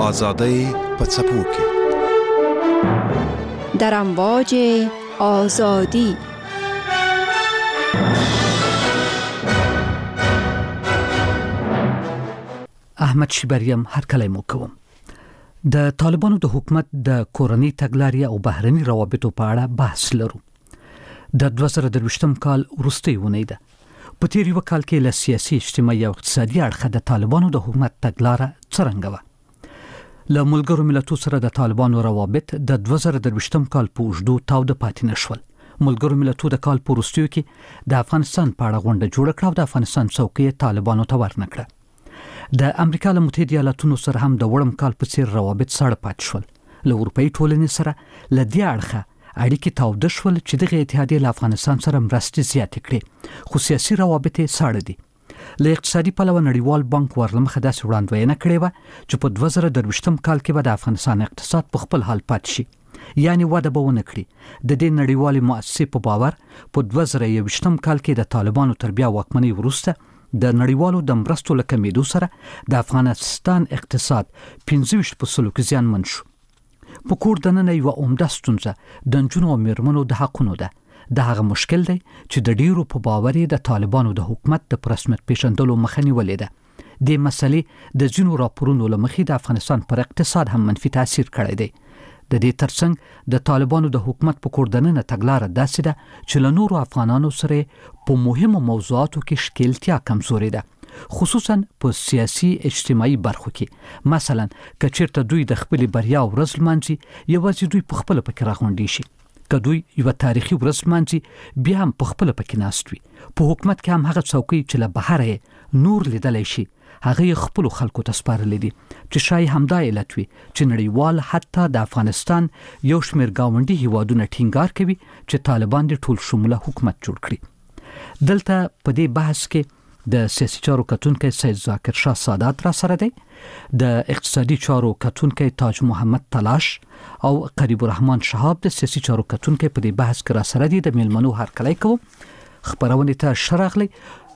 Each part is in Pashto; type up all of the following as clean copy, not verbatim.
آزادۍ په څپو کې در امواج آزادی. احمد شیبریم هرکلی مو کوم. د طالبانو د حکومت د کورنۍ تګلارې او بهرني روابطو په اړه بحث لرو. د 2023م کال وروستۍ اونۍ ده. په تیر یو کال کې له سیاسي، اجتماعي او اقتصادي اړخه د طالبانو د حکومت تګلاره څرنګه وه؟ له ملګرو ملتونو سره د طالبانو روابط د 2023م کال په اوږدو تاوده پاتې نشول. ملګرو ملتونو د کال په وروستیو کې د افغانستان په اړه غونډه جوړه کړه او د افغانستان څوکۍ طالبانو ته ورنکړه. د امریکا له متحده ایالاتونو سره هم د وړم کال په څیر روابط ساړه پاتې شول. له اروپایي ټولنې سره له دې اړخه اړیکې تاوده شول چې دغه اتحادیه له افغانستان سره مرستې زیاتې کړې، خو سیاسي روابط یې ساړه دي. له اقتصادي پلوه نړیوال بانک ورلمخه داسې وړاندوینه کړې وه چې په 2023م کال کې به د افغانستان اقتصاد په خپل حال پاتې شي، یعنی وده به ونه کړي. د دې نړیوالې مؤسسې په باور په 2023م کال کې د طالبانو تر بیا واکمنۍ وروسته د نړیوالو د مرستو له کمیدو سره د افغانستان اقتصاد 25% کې زیانمن شو. په کور دننه یوه عمده ستونزه د نجونو او میرمنو د حقونو ده. د هغه مشکل دی چې د ډیرو په باور د طالبانو د حکومت د رسمیت پیژندلو مخه نیولې ده. دې مسلې د ځینو راپورونو له مخې د افغانستان پر اقتصاد هم منفي تاثیر کړی دی. د دې ترڅنګ د طالبانو د حکومت په کور دننه تګلاره داسې ده چې له نورو افغانانو سره په مهمو موضوعاتو کې ښکیلتیا کمزورې ده، خصوصا په سیاسي اجتماعي برخو کې. مثلا که چیرته دوی د خپلې بریا ورځ لمانځي، یوازې دوی په خپله پکې راغونډې شي. که دوی یوه تاریخي ورځ لمانځي، بیا هم په خپله پکې ناست وي. په حکومت کې هم هغه څوکۍ چې له بهره نور لیدلی شي، هغه یې خپلو خلکو ته سپارلی دي، چې شاید همدا علت وي چې نړیوال حتی د افغانستان یو شمېر ګاونډي هیوادونه ټینګار کوي چې طالبان د ټول شموله حکومت جوړ کړي. دلته په دې بحث کې د سیاسي چارو کتونکی سید ذاکر شاه سادات را سره دی، د اقتصادي چارو کتونکی تاج محمد تلاش او قریب الرحمن شهاب د سیاسي چارو کتونکی په دې بحث کې را سره دي. د میلمنو هرکلی کوم. خبرونې ته ښه راغلی.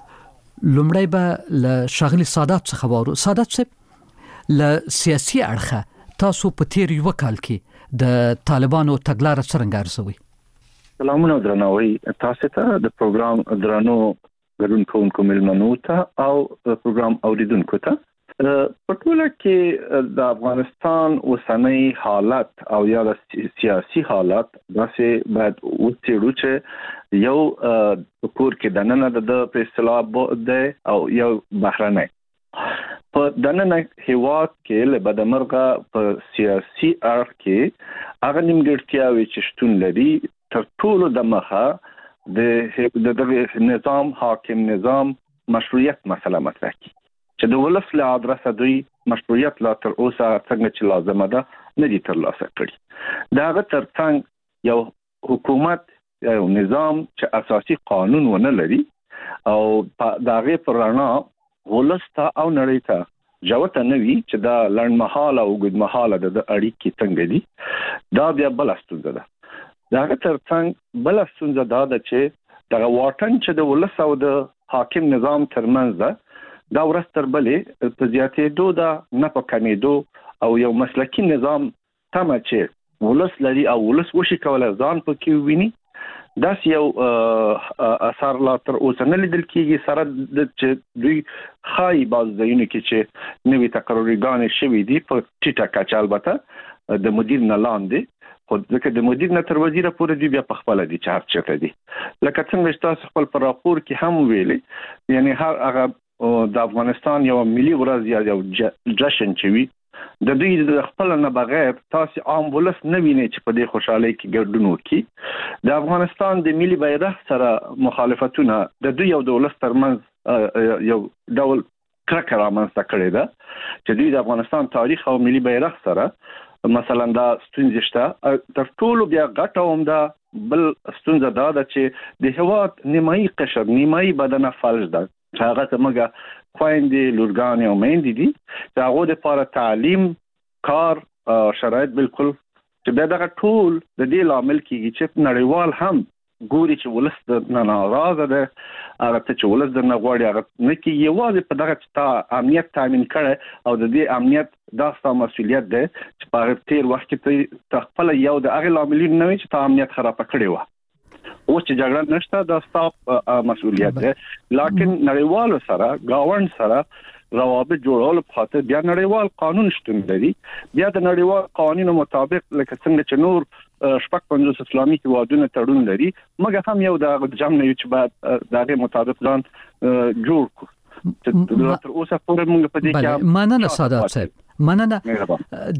لومړی به له ښاغلي سادات څخه واورو. سادات صاحب، له سیاسي اړخه تاسو په تیر یو کال کې د طالبانو تګلاره څرنګه ارزوئ؟ سلامونه درناوی تاسو ته، د پروګرام درنو ګډون کوونکو ملمنو ته او پروګرام اوریدونکو ته. په ټوله کې د افغانستان اوسنۍ حالت او یا د سیاسي حالت داسې باید وڅېړو چې یو کور کې دننه د په اصطلاح دی او یو بهرنی. په دننه هیواد کې له بدمرغه په سیاسي اړخ کې هغه نیمګړتیاوې چې شتون لري تر ټولو د مخه د نظام حاکم نظام مشروعیت مسله مطرح کی چې د ولس له ادرسه دوی مشروعیت لا تر اوسه څنګه چې لازمه ده نه دي ترلاسه کړي. دا هغه ترڅنګ یو حکومت یو نظام چې اساسي قانون ونه لري او دا غي پرانا ولس ته او نړۍ ته جوته نه وي چې دا لړمحاله او ګډمحاله د اړیکې څنګه دي. دا بیا بل ستونزه ده. دا هغه ترڅنګ بل ستونزه ده چې دا واټن چې د ولس او د حاکم نظام ترمنځ ده، دا ورځ تر بلې په زیاتېدو ده، نه په کمېدو. او یو مسلکي نظام تمه چې ولس لري او ولس وشي کولای ځان پکې وویني، داسې یو اثر لا تر اوسه نه لیدل کېږي. سره د چې دوی ښایي بعض ځایونو کې چې نوې تقررګانې شوي دي په ټیټه کچه، البته د مدیر نه لاندې، خو ځکه د مدیر نه تر وزیره پورې دوی بیا په خپله دي چې هر چېرته دي. لکه څنګه چې تاسو خپل په راپور کې هم ویلي، یعنی هر هغه د افغانستان یو ملي ورځ یا یو جشن چې وي، د دوی د خپل نه بغیر تاسو عام ولس نه ویني چې په دې خوشحالۍ کې ګډون وکړي. د افغانستان د ملي بیرغ سره مخالفتونه د دوی یو د ولس ترمنځ یو ډول کرکه رامنځته کړې ده چې دوی د افغانستان تاریخ او ملي بیرغ سره مثلا دا ستونزې شته. تر ټولو بیا غټه عمده بل ستونزه دا ده چې د هېواد نیمایي قشر، نیمایي بدنه فلج ده. هغه زموږ خویندې، لورګانې او میندې دي چې هغو دپاره تعلیم، کار، شرایط بالکل چې بیا دغه ټول د دې لامل کېږي چې نړیوال هم ګوري چې ولس د ناراضه ده هغه چې ولس د نغواړي هغه نه کې یوازې په دغه چې امنیت تامین کړي او د دې امنیت داسته مسولیت ده چې په تیر وخت کې ته خپل یو د هغه لاملین نه چې ته امنیت خراب کړی و او چې جګړه نشته دا ستاسو مسولیت ده لکه نړیوال سره گاوند سره روابط جوړول په خاطر بیا نړیوال قانون شتون لري بیا د نړیوال قوانینو مطابق لکه څنګه چې نور شپږ 50 اسلامي هیوادونه تړون لري مګر هم یو د جمع نه چې بعد دغه مطابق ځان جوړ کړو تر اوسه پورې موږ په دې کې مننه سادات صاحب مننه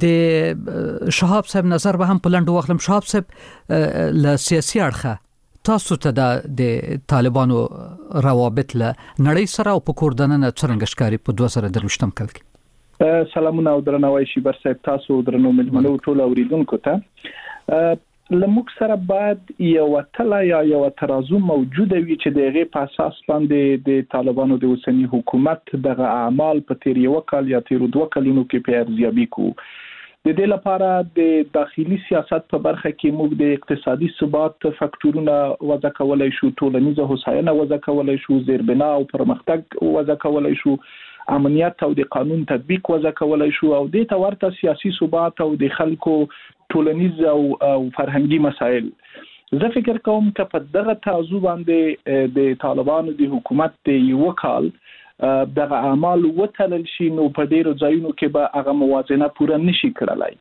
د شهاب صاحب نظر به هم پلند واخلم شهاب صاحب ل سیاسي اړخه تاسو ته د طالبانو روابط له نړۍ سره او په کوردننه څنګه ښکاری په 2023م کال کې سلامونه او درناوی شي بر صاحب تاسو درنو ملمنو ټول اوریدونکو ته لموږ سره بعد یو تله یا یو ترازو موجوده وي چې دغه په اساس باندې د طالبانو د اوسنی حکومت دغه اعمال په تیر یو کال یا تیر دوه کلونو کې په ارزیابي کو د دې لپاره د داخلي سیاست په برخه کې موږ د اقتصادي ثبات فاکټورونه وضع کولای شو ټولنیزه هوساینه وضع کولای شو زیربنا او پرمختګ وضع کولای شو امنیت او د قانون تطبیق وضع کولای شو او د تورته سیاسي ثبات او د خلکو ټولنیز او فرهنګي مسایل زه فکر کوم چې په دغه ترازو باندې د طالبانو د حکومت د یو کال دغه اعمال وتلل شي نو په ډیرو ځایونو کې به هغه موازنه پوره نشي کړلای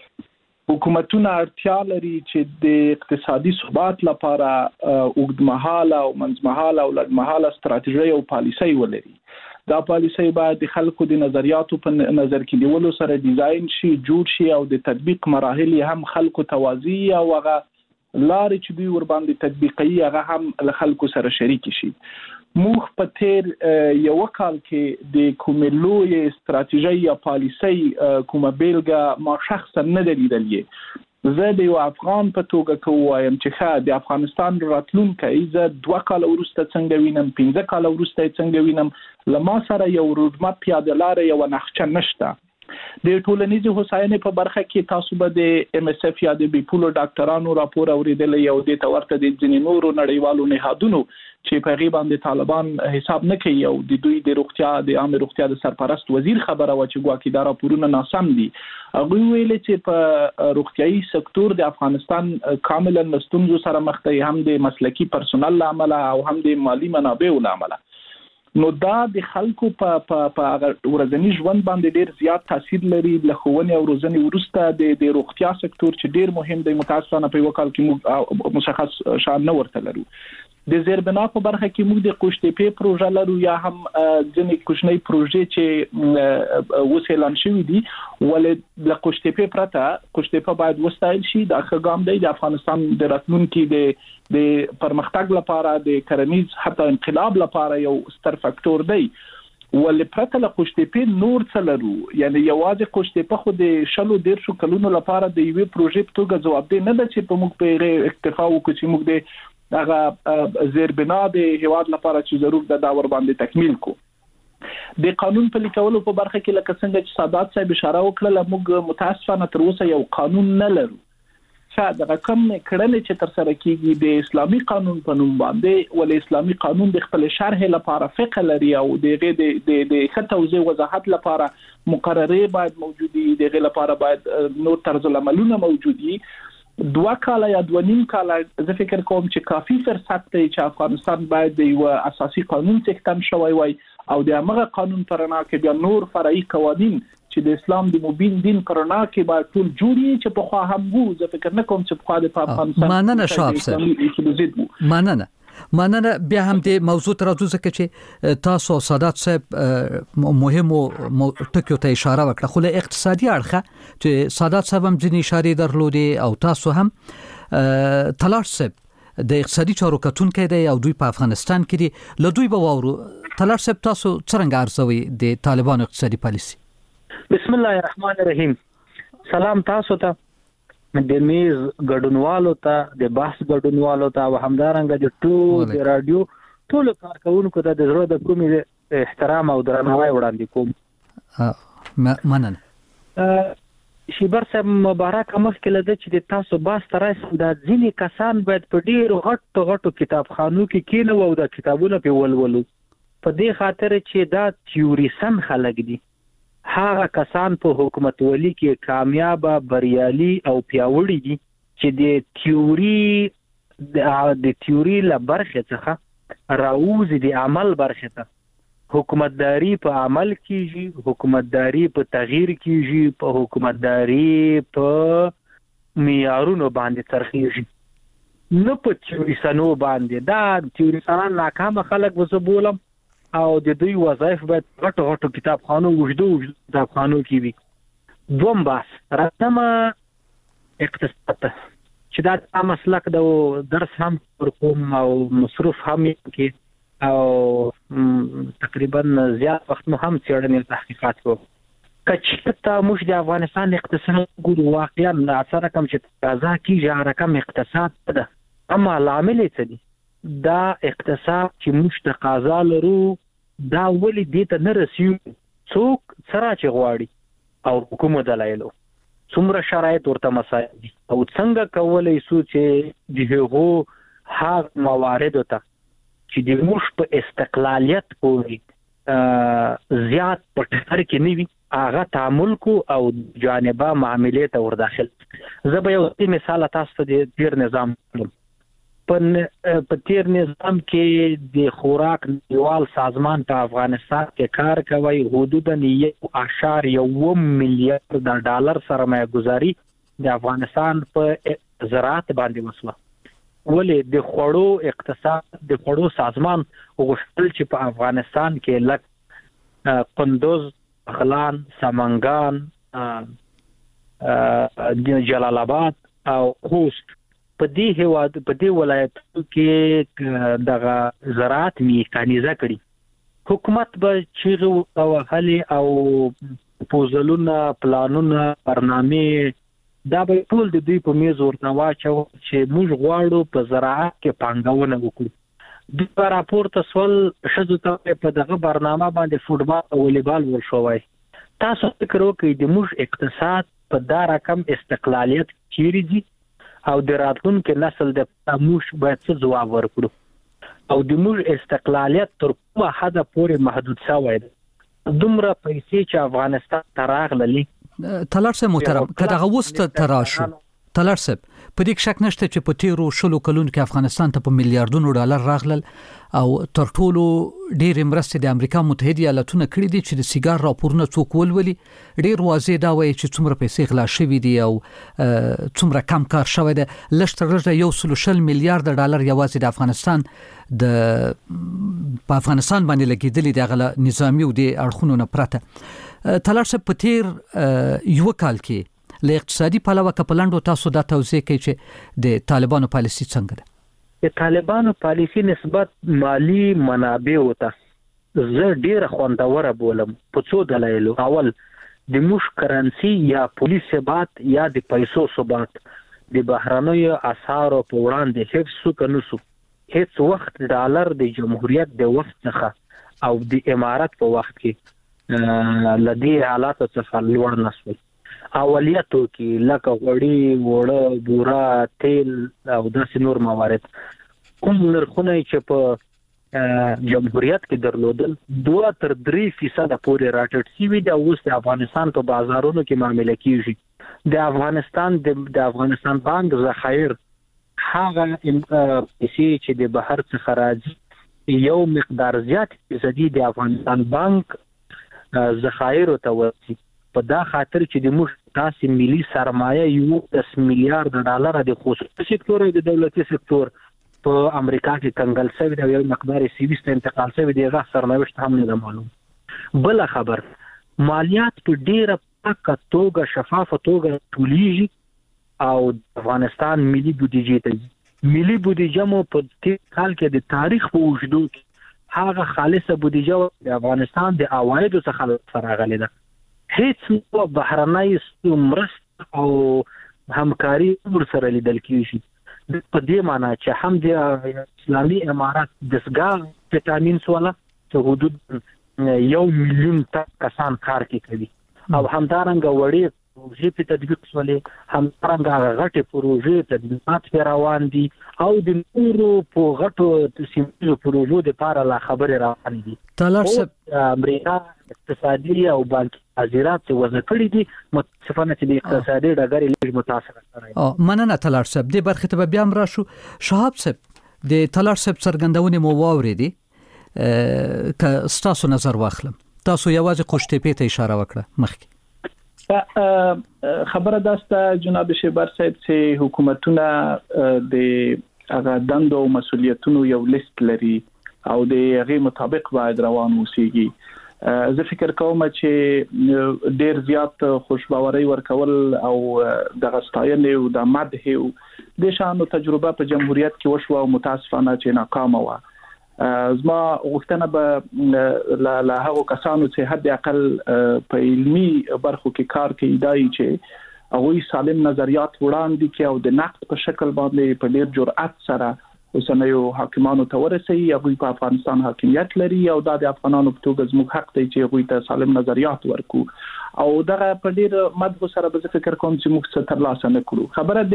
حکومتونه اړتیا لري چې د اقتصادي ثبات لپاره اوږدمهاله او منځمهاله او لږمهاله ستراتیژي او پالیسي ولري دا پالیسي باید د خلکو د نظریاتو په نظر کې نیولو سره ډیزاین شي جوړ شي او د تطبیق مراحل هم خلکو توازی او هغه لارې چې دوی ور باندې تطبیقي هغه هم له خلکو سره شریک شي موږ په تیر یو کال کې د کوملوی استراتیژي یا پالیسي کومه بیلګه ما شخصا نه لیدلې زه د یو افغان په توګه کوم چې د افغانستان راتلونکي زه 2 کال وروسته څنګه وینم 15 کال وروسته څنګه وینم لمه سره یو روډمپ پیاده لار یو نقشه نشته د ټولنیزو هوساینې په برخه کې تاسو به د ام اس اف یا د بیپولو ډاکټرانو راپور اوریدل یو د تورته د ځینې نورو نړیوالو نهادونو چې په غیبه باندې طالبان حساب نه کوي او د دوی د روغتیا د عام روغتیا د سرپرست وزیر خبره و چې ګواکې دا راپورونه ناسم دي هغه ویل چې په روغتيایي سکتور د افغانستان کاملا نستونزو سره مخ دی هم د مسلکی پرسونل عمله او هم د مالی منابعو عمله نو دا د خلکو په ورځنی ژوند باندې ډیر زیات تاثیر لري له ښوونې او روزنې وروسته د روغتیا سکتور چې ډیر مهم دی متاسفانه په وکال کې مشخص شان نه ورته لرو د زیربنا په برخه کې موږ د قوشتېپې پروژه لرو یا هم ځینې کوچنۍ پروژې چې وسیلان شوې دي ولې د قوشتېپې پرته قوشتېپه باید وستایل شي د اخګام دی د افغانستان د راتلونکي د پرمختګ لپاره د کرنیز حتی انقلاب لپاره یو ستر فاکتور دی ولې پرته له قوشتېپې نور څه لرو یعنی یوازې قوشتېپه خو د شلو 150 کلونو لپاره د یوې پروژې په توګه جوابدې نه ده چې په موږ په اکتفا وکړو چې موږ د هغه زیربنا د هیواد لپاره چې ضرورت ده دا ور باندې تکمیل کو د قانون په لیکولو په برخه کې لکه څنګه چې سادات صاحب اشاره وکړه موږ متاسفانه تر اوسه یو قانون نه لرو چې دا کوم کړنې چې تر سره کیږي د اسلامي قانون په نوم باندې ول اسلامي قانون د خپل شرح لپاره فقه لري او د خطوزه وضاحت لپاره مقررې باید موجودي دغه لپاره باید نور طرز العملونه موجودي 2 کال یا 2.5 کال زه فکر کوم چې کافي فرصت دی چې افغانستان باید د یو اساسي قانون څخه شوی وای او د هغه قانون پرنا کې بیا نور فرعي قوانين چې د اسلام د مبین دین پرنا کې باید ټول جوړي چې په خوا هم وو زه فکر نه کوم چې په خوا د افغانستان مننه شاب صاحب مننه بیا هم د موضوع تر اوسه کې چې تاسو سادات صاحب مهمو ټکو ته اشاره وکړه خو له اقتصادي اړخه چې سادات صاحب هم ځینې اشاره درلودي او تاسو هم تلاش صاحب د اقتصادي چارو کتونکو دی او دوی په افغانستان کې دي له دوی به وورو تلاش صاحب تاسو څنګه ارزوي د طالبانو اقتصادي پالیسي بسم الله الرحمن الرحیم سلام تاسو ته د میز ګډونوالو ته د بحث ګډونوالو ته او همدارنګه د ټول د رادیو ټول کارکونکو ته د زړه د کومې احترام او درناوی وړاندې کوم مننه شیبر صاحب مبارک مخکې له چې د تاسو باس ترایسم د ځینې کسان باید په ډیرو غټو کتابخانو کې کینو او د کتابونو په ولولو په دې خاطر چې دا تیوریسن خلک دي. هغه کسان په حکومت ولی کې کامیاب بریالي او پیاوړي دي چې د تیوري له برخې څخه راوځي د عمل برخې ته. حکومتداري په عمل کېږي، حکومتداري په تغییر کېږي، په حکومتداري په معیارونو باندې ترخیږي، نه په تیوریسنو باندې. دا تیوریسنان ناکامه خلک به زه بولم او د دوی وظایف باید غټو کتابخانو وجدو کتابخانو کې وي. دوم بحث راځم اقتصاد چې دا مسلک د درس هم ورکوم او مصروف هم کې او تقریبا زیات وخت مو هم څېړنې تحقیقات کوو. کچته موږ د افغانستان اقتصاد ګورو واقعا اثر کم چې تقاضا کیږي هغه رقم اقتصاد ده، اما لامل څه دي؟ دا اقتصاد چې موږ تقاضا لرو دا ولې دې ته نه رسیږي؟ څوک سره چې غواړي او کومو دلایلو څومره شرایط ورته مساعد دي او څنګه کولای شو چې دغه هغه موارد ته چې د موږ په استقلالیت پورې زیات په ټکر کې نه وي هغه تعامل کو او جانبه معاملې ته ور داخل. زه به یو مثال تاسو ته د تیر نظام کوم. په تیر نظام کې د خوراک نړیوال سازمان په افغانستان کې کار کوي، حدوداً 1.1 میلیارډ ډالر سرمایه گذاري د افغانستان په زراعت باندې وسوه. ولې د خوړو اقتصاد د خوړو سازمان غوښتل چې په افغانستان کې لکه کندوز، بغلان، سمنګان، جلال آباد او خوست په دې هیواد په دې ولایتو کې دغه زراعت میکانیزه کړي. حکومت به چیرې او هلي او پوزلونه پلانونه برنامه دا به ټول د دوی په میز ورته واچو چې موږ غواړو په زراعت کې پانګونه وکړو. د راپورته سوال شذو ته په دغه برنامه باندې فوټبال او والیبال ورشوي. تاسو فکر وکړئ د موږ اقتصاد په دا رقم استقلالیت چیرې دي او د راتلونکي نسل د موږ باید څه ځواب ورکړو او د موږ استقلالیت تر کومه حده پورې محدود شوی دی. دومره پیسې چې افغانستان ته راغلي تلار صاحب محترم کله غوست تراشو تلار صاحب په دې شک نشته چې په تیرو شلو کلونو کې افغانستان ته په میلیارډونو ډالر راغلل او تر ټولو ډېر مرستې د امریکا متحده ایالاتونو کړې دي چې د سیګار راپورونه څوک ولولي ډېر واضح دا وایي چې څومره پیسې غلا شوي دي او څومره کم کار شوی دی. لږ تر لږه 140 میلیارډ ډالر یوازې د افغانستان په افغانستان باندې لګېدلي د غلا نظامی او د اړخونو نه پرته. تلار صاحب په تیر یو کال کې له اقتصادي پلوه کپلانډو تاسو دا توضیح کوي چې د طالبانو پالیسي څنګه ده؟ د طالبانو پالیسي نسبت مالی منابع وته زه ډیره خوندوره بولم په څو دلایلو. اول د موږ کرنسي یا پولیس ثبات یا د پیسو ثبات د بهرنیو اسعارو په وړاندې هیڅ کنوسو هیڅ وخت ډالر د جمهوریت د وخت څخه او د امارات په وخت کې لدی حالات څخه لوړ نشول. اولیاتو کې لکه غوړي، وړه، بوره، تیل او داسې نور موارد کوم نرخونه چې په جمهوریت کې درلودل 2-3% پورې راټیټ شوي دي او اوس د افغانستان په بازارونو کې معامله کیږي. د افغانستان بانک ذخایر هغه پیسې چې د بهر څخه راځي یو مقدار زیات فیصدي د افغانستان بانک ذخایر ته ورسي. په دا خاطر چې د موږ تاسو ملي سرمایه 10 میلیارډ ډالر د خصوصي سکتور او د دولتي سکتور په امریکا کې کنګل شوی دی، یو مقدار سیویست انتقال شوی دی، هغه سرنوشت هم نه معلوم. بل خبر مالیات په ډیره پاکه توګه شفافه توګه ټولیږي او افغانستان ملي بودیجه ته ملي بودیجه مو په دې کال کې د تاریخ په وجود کې هغه خالصه بودیجه د افغانستان د عوایدو څخه راغلي ده. هیڅ بهرنۍ مرسته او همکاري ورسره لیدل کیږي. په دې معنی چې هم د اسلامي امارات دستګاه وټامین سواله چې حدود 1 میلیون کسان کار کوي او همدارنګه وړي پروژې په تطبیق شولې، همدارنګه غټې پروژې تطبیقات روان دي او د نورو په غټو سیمو پروژو د لپاره لا خبرې روان دي. تالار صاحب امریکا اقتصادي او بانکي حاضرات وضع کړی دي، متاسفانه چې د اقتصادي ډګر لږ متاثر کړی. مننه تالار صاحب. د برخه ته بیا هم راشو. شهاب صاحب د تالار صاحب څرګندونه مو واورېدې، که ستاسو نظر واخلم. تاسو یوازې قوشتېپې ته اشاره وکړه مخکې. خبره داسته جناب شیبر صاحب چې حکومتونه د هغه دندو او مسؤلیتونو یو لیست لري او د هغه مطابق باید روان اوسېږي. زه فکر کوم چې ډیر زیات خوشباوري ورکول او د غستاینې او د مدح او د شانو تجربه په جمهوریت کې وشو او متاسفانه چې ناکامه و. زما غوښتنه به له هغو کسانو چې حد اقل په علمي برخو کې کار کوي دای چې هغه سالم نظریات وړاندې کوي او د نقد په شکل باندې په ډیر جرأت سره اوسنیو حاکمانو ته ورسي. هغه په افغانستان حاکمیت لري او د افغانانو په توګه زموږ حق دی چې هغه ته سالم نظریات ورکو او دغه په ډیر مدغه سره به فکر کوم چې موږ څه ترلاسه نکړو. خبره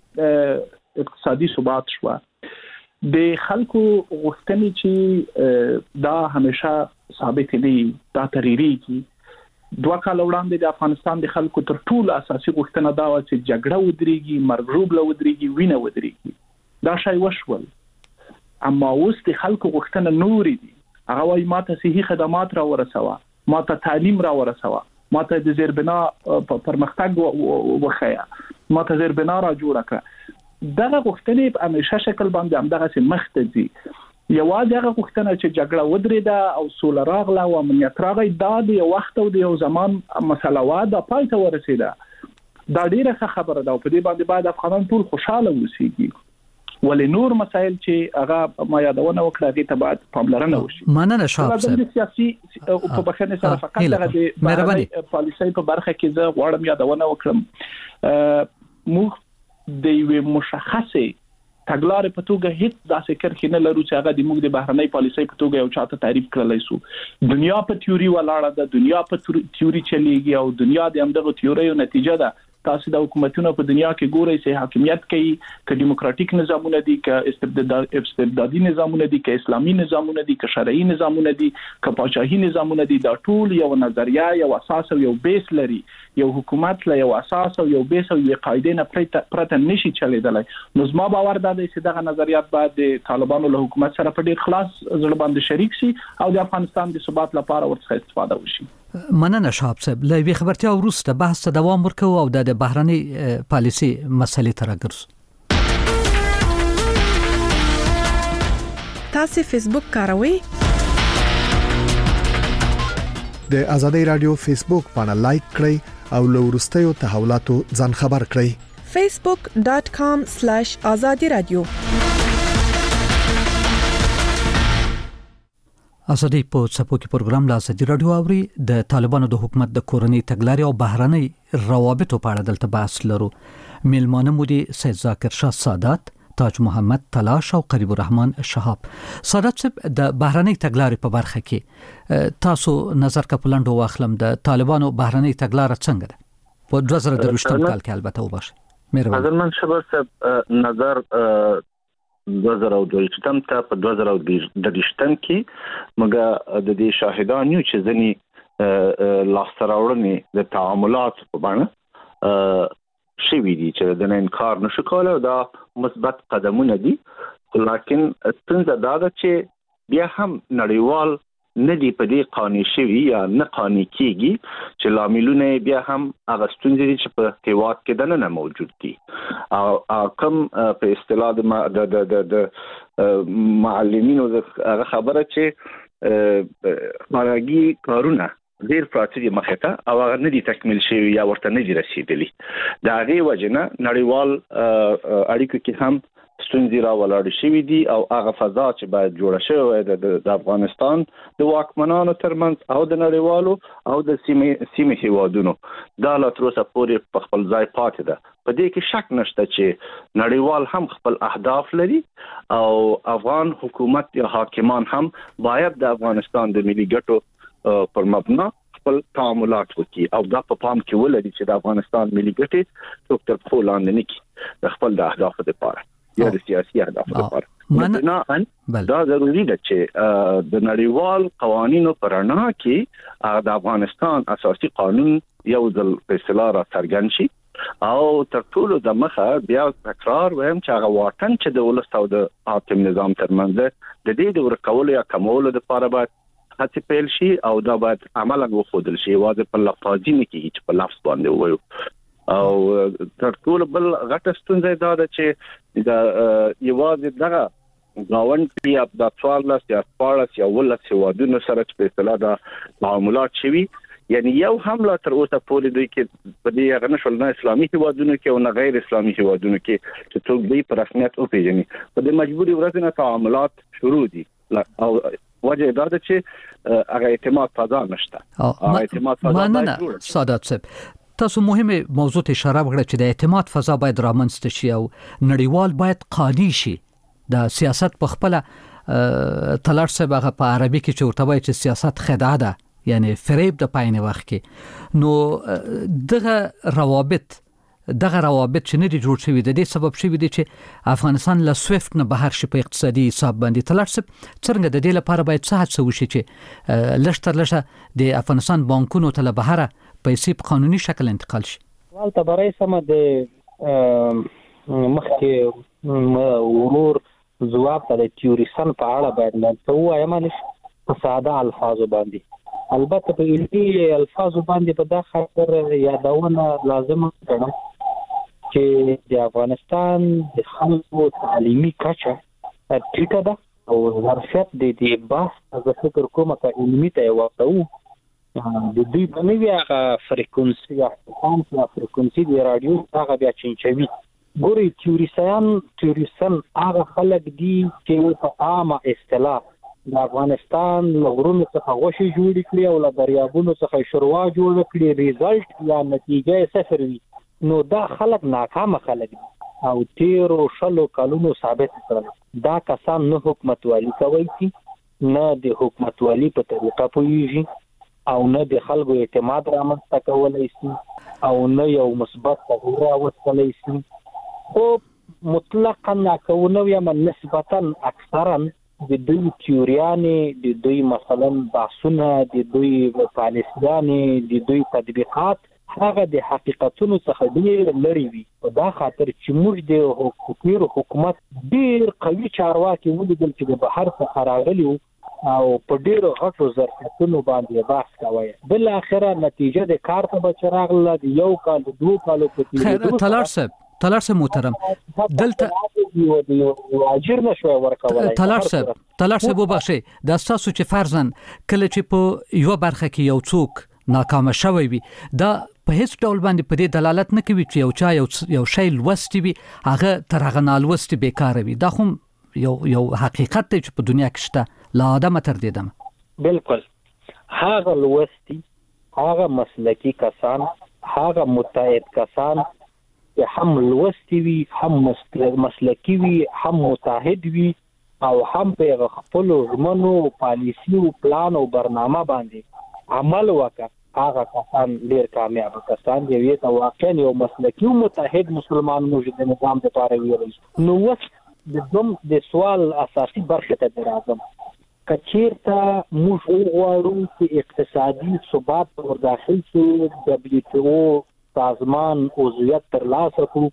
د اقتصادي ثبات شو. د خلکو غوښتنې چې دا همیشه ثابت دي، دا تغیري کی 2 کال وړاندې د افغانستان د خلکو تر ټولو اساسي غوښتنه دا و چې جګړه ودرېږي، مرګ ژوبله ودرېږي، وینه ودرېږي. دا شی وشول. اما اوس د خلکو غوښتنه نورې دي. هغه وايي ماته صحي خدمات را ورسوه، ماته تعلیم را ورسوه، ماته د زیربنا پرمختګ وخیا، ماته زیربنا را جوړه کړه. دغه غوښتنې په همیشه شکل باندې هم دغه څه مخ ته ځي. یوازې هغه غوښتنه چې جګړه ودرېده او سوله راغله او امنیت راغی، دا د یو وخت او د یو زمان مسله وه، دا پای ته ورسېده. دا ډیره ښه خبره ده او په دې باندې باید افغانان ټول خوشاله اوسېږي. ولې نور مسایل چې هغه ما یادونه وکړه هغې ته باید پاملرنه وشي. مننه شهاب صاحب. د سیاسي په بخښنې سره فقط دغه د بهرنۍ پالیسۍ په برخه کې زه غواړم یادونه وکړم. موږ د یوې مشخصې تګلارې په توګه هیڅ داسې کرښې نه لرو چې هغه د موږ د بهرنۍ پالیسۍ په توګه یو چاته تعریف کړلی سو. دنیا په تیوري ولاړه ده، دنیا په تیوري چلیږي او دنیا د همدغه تیوریو نتیجه ده. تاسو د حکومتونو په دنیا کې ګورئ چې حاکمیت کوي، که دیموکراتیک نظامونه دي، که استبدادي نظامونه دي، که اسلامي نظامونه دي، که شرعي نظامونه دي، که پاچاهي نظامونه دي، دا ټول یو نظریه، یو اساس او یو بیس لري. یو حکومت له یو اساس او یو بیس او یو قاعده نه پرته نشي چلیدلی. نو زما باور دا دی چې دغه نظریات باید د طالبانو له حکومت سره په ډیر خلاص زړه باندې شریک شي او د افغانستان د ثبات لپاره ورڅخه استفاده وشي. مننه شهاب صاحب. له وی خبرتیا وروسته بحث ته دوام ورکوو او د بهرنۍ پالیسي مسلې ته راګرځو. تاسو فیسبوک کاروئ؟ د ازادي رادیو فیسبوک باندې لایک کړئ او له وروستیو تحولاتو ځان خبر کړئ. facebook.com/azadi radio. ازادي په څپو کې پروګرام لا ازادي رادیو اوري. د طالبانو د حکومت د کورنۍ تګلارې او بهرنۍ روابطو په اړه دلته بحث لرو. میلمانه مو دي سید ذاکر شاه سادات، تاج محمد تلاش او قریب الرحمن شهاب. سادات صاحب، د بهرنۍ تګلارې په برخه کې تاسو نظر کپلند واخلم. د طالبانو بهرنۍ تګلارې څنګه ده په 2023 کال کې؟ البته وباشه مهرباني. حضرت شبر صاحب نظر 2022 ته په 2023 کې موږ د دې شاهدان یو چې ځنی لاستراوړنې د تعاملات په باندې شوي دي چې د انکار نشو کولای. دا مثبت قدمونه دي، لکن څنګه دا چې بیا هم نړیوال ندی په دې قانوني شوی یا نه قانوني کیږي چې لاملونه بیا هم هغه ستونزې چې په هیواد کې دنه موجود دي او کوم په اصطلاح د معلمینو هغه خبره چې مارګي کارونه ډیر پراته مخه ته او هغه ندی تکمیل شوی یا ورته ندی رسیدلی. دا غي وجنه نړیوال اړیکو کې هم ستونزې را ولاړ شوې دي او هغه فضا چې باید جوړه شوې د افغانستان د واکمنانو ترمنځ او د نړیوالو او د سیمې هیوادونو دا لا تر اوسه پورې په خپل ځای پاتې ده. په دې کې شک نشته چې نړیوال هم خپل اهداف لري او افغان حکومت یا حاکمان هم باید د افغانستان د ملي ګټو پر مبنا خپل تعاملات وکړي او دا په پام کې ولري چې د افغانستان ملي ګټې څوک تر پښو لاندې نه کړي د خپل د اهدافو لپاره یا د سیاسي اهدافو لپاره. دا ضروري ده چې د نړیوال قوانینو پر رڼا کې د افغانستان اساسي قانون یو ځل په اصطلاح را څرګند شي او تر ټولو د مخه بیا تکرار ویم چې هغه واټن چې د ولس او د حاکم نظام ترمنځ د دې د ورکولو یا کمولو لپاره باید هڅې پیل شي او دا باید عملاً وښودل شي، واځي په لفظي نه کې چې په لفظ باندې وایو. او تر ټولو بل غټه ستونزه دا ده چې د یوازې دغه غاوند یا د 14 یا 14 یا 15 هیوادونو سره په اصطلاح د تعاملات شوي، یعنی یو حمله تر اوسه پورې دوی کې په دې غنه شول نه اسلامي هیوادونو کې او نه غیر اسلامي هیوادونو کې چې څوک دوی په رسمیت او پیژني. په دې مجبوري ورځ نه تعاملات شروع دي او وجه دا ده چې هغه اعتماد فضا نشته. هغه اعتماد فضا باید جوړ شي. سادات صاحب، تاسو مهمه موضوع ته اشاره وکړه چې د اعتماد فضا باید رامنځته شي او نړیوال باید قانوني شي. د سیاست په خپل تلار صاحب هغه په عربي کې چې ورته وایي چې سیاست خدعه ده، یعنی فریب د پاینه وخت کې نو دغه روابط چې نه دي جوړ شوي د دې سبب شوي دي چې افغانستان له سویفت نه بهر شي په اقتصادي حساب باندې. تلار صاحب څنګه د دې لپاره باید څه هڅه وشي چې لږ تر لږه د افغانستان بانکونو ته له بهره پیسې په قانوني شکل انتقال شي؟ ولته برای سم د مخکې ورور جواب ته د تیوریسن په اړه باید نه وایم په ساده الفاظو باندې. البته په علمي الفاظو باندې په دا خاطر یادونه لازم ګڼم چې د افغانستان د خلکو تعلیمي کچه ټیټه ده او ظرفیت د دې بحث از فکر کوم چې علمي ته وایو د دوی په نوې هغه فریکونسي یا فریکونسي د رادیو هغه بیا چینچوي. ګوري تیوریسن هغه خلک دي چې په عامه اصطلاح د افغانستان لغرونو څخه غوښي جوړ کړي او له دریابونو څخه شوروا جوړ کړي، ریزلټ یا نتیجه صفر وي. نو دا خلک ناکام خلک دي او 13 کلونو ثابت کړل دا کسان نه حکومت والی کوي نه د حکومت والی په طریقه پوهیږي او نه د خلکو اعتماد رامنځته کولای شي او نه یو مثبت تغییر راوستلی شي. او مطلقاً ناکونه یا نسبتاً اکثراً د دوی تیوریانې، د دوی مثلا بحثونه، د دوی پالیسیانې، د دوی تطبیقات هغه د حقیقتونو څخه ډیر لري وي. په دا خاطر چې موږ د حکومت ډیر قوي چارواکي ولیدل چې د بهر څخه راغلي او په ډیرو غټو ظرفیتونو باندې بحث کوي. بل اخره نتیجه د کار ته بچراغله د یو کال 2 کالو په تیر. تلار صاحب محترم، دلته اجر نشو ورکولای. تلار صاحب وبخښئ، دا تاسو چې فرضاً کله چې په یو برخه کې یو څوک ناکام شوی وي دا په هیڅ ډول باندې په دې دلالت نه کوي چې یو چا یو شی لوستی وي هغه تر هغه نالوستی بیکاره وي. دا خو یو حقیقت دی چې په دنیا کې شته، لا آدم تر دې دمه. بالکل هغه لوستی، هغه مسلکی کسان، هغه متعهد کسان هم لوستی وي، هم مسلکی وي، هم متحد وي او هم په خپل ژمنو پالیسی او پلان او برنامه باندې عمل وکړي. هغه کسان ډیر کامیاب کسان دي چې واقعا یو مسلکی او متحد مسلمان موجود نظام لپاره ویل. نو وخت د سوال اساسي برخه ته راځم. کچیرته موږ وغواړو چې اقتصادي ثبات ورداخل شي، WTO سازمان عضویت ترلاسه کړو،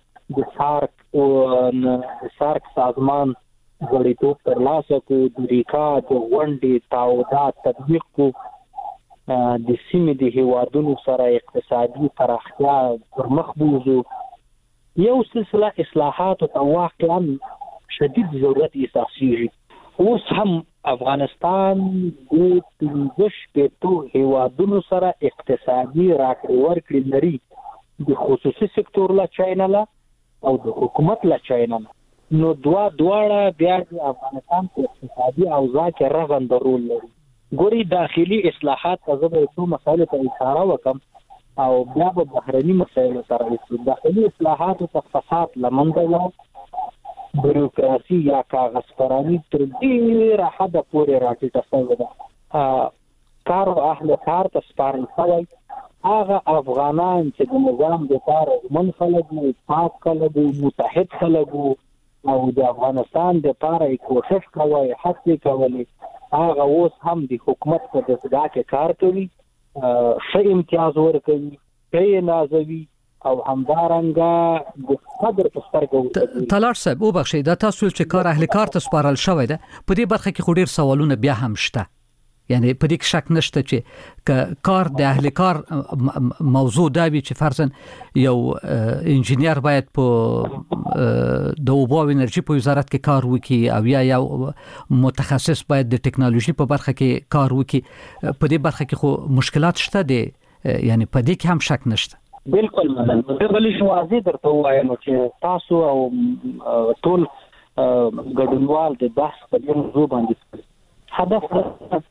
د سارک سازمان غړیتوب ترلاسه کړو، د ریکا د غونډې تعهدات تطبیق کړو، د سیمې د هیوادونو سره اقتصادي پراختیا پر مخ بوزو. یو سلسله اصلاحات او واقعا شدید ضرورت احساسیږي. اوس هم افغانستان د 15 هیوادونو سره اقتصادي راکړې ورکړې لري، د خصوصي سکتور لا چاینه او د حکومت لا چاینه. نو دواړه بیا د افغانستان په اقتصادي اوضاع کې رغنده رول لري. ګوري داخلي اصلاحات ته زه به مسایل ته اشاره وکم او بیا به بهرني مسایل سره وکړو. داخلي اصلاحات ته فساد لمنځه لاړ، بروکراسي یا کاغذ پرانی تر ډیره حد پورې راټیټه شوې ده. کار او اهل کار ته سپارل شوی هغه افغانان چې د نظام د لپاره من خلک وو، پاک خلک وو، متحد خلک وو او د افغانستان د لپاره کوشش کوي، هڅې کوي، هغه اوس هم د حکومت په دستګاه کې کار کوي، ښه امتیاز ورکوي، ښه نازوي او همدارنګه د قدر په سترګه طلال صاحب وبخښئ دا تاسو چې کار اهل کار ته سپارل شوی ده په دې برخه کې خو ډیر سوالونه بیا هم شته، یعنی په دې کې شک نشته چې کار د اهل کار موضوع دا وي چې فرضاً یو انجینیر باید په د اوبو او انرژي په وزارت کې کار وکړي او یا یو متخصص باید د ټکنالوژي په برخه کې کار وکړي، په دې برخه کې خو مشکلات شته دي، یعنی په دې کې هم شک نشته. بالکل مدن بلې شو واضح درته وایم چې تاسو او ټول ګډونوال د بحث په دې موضوع باندې هدف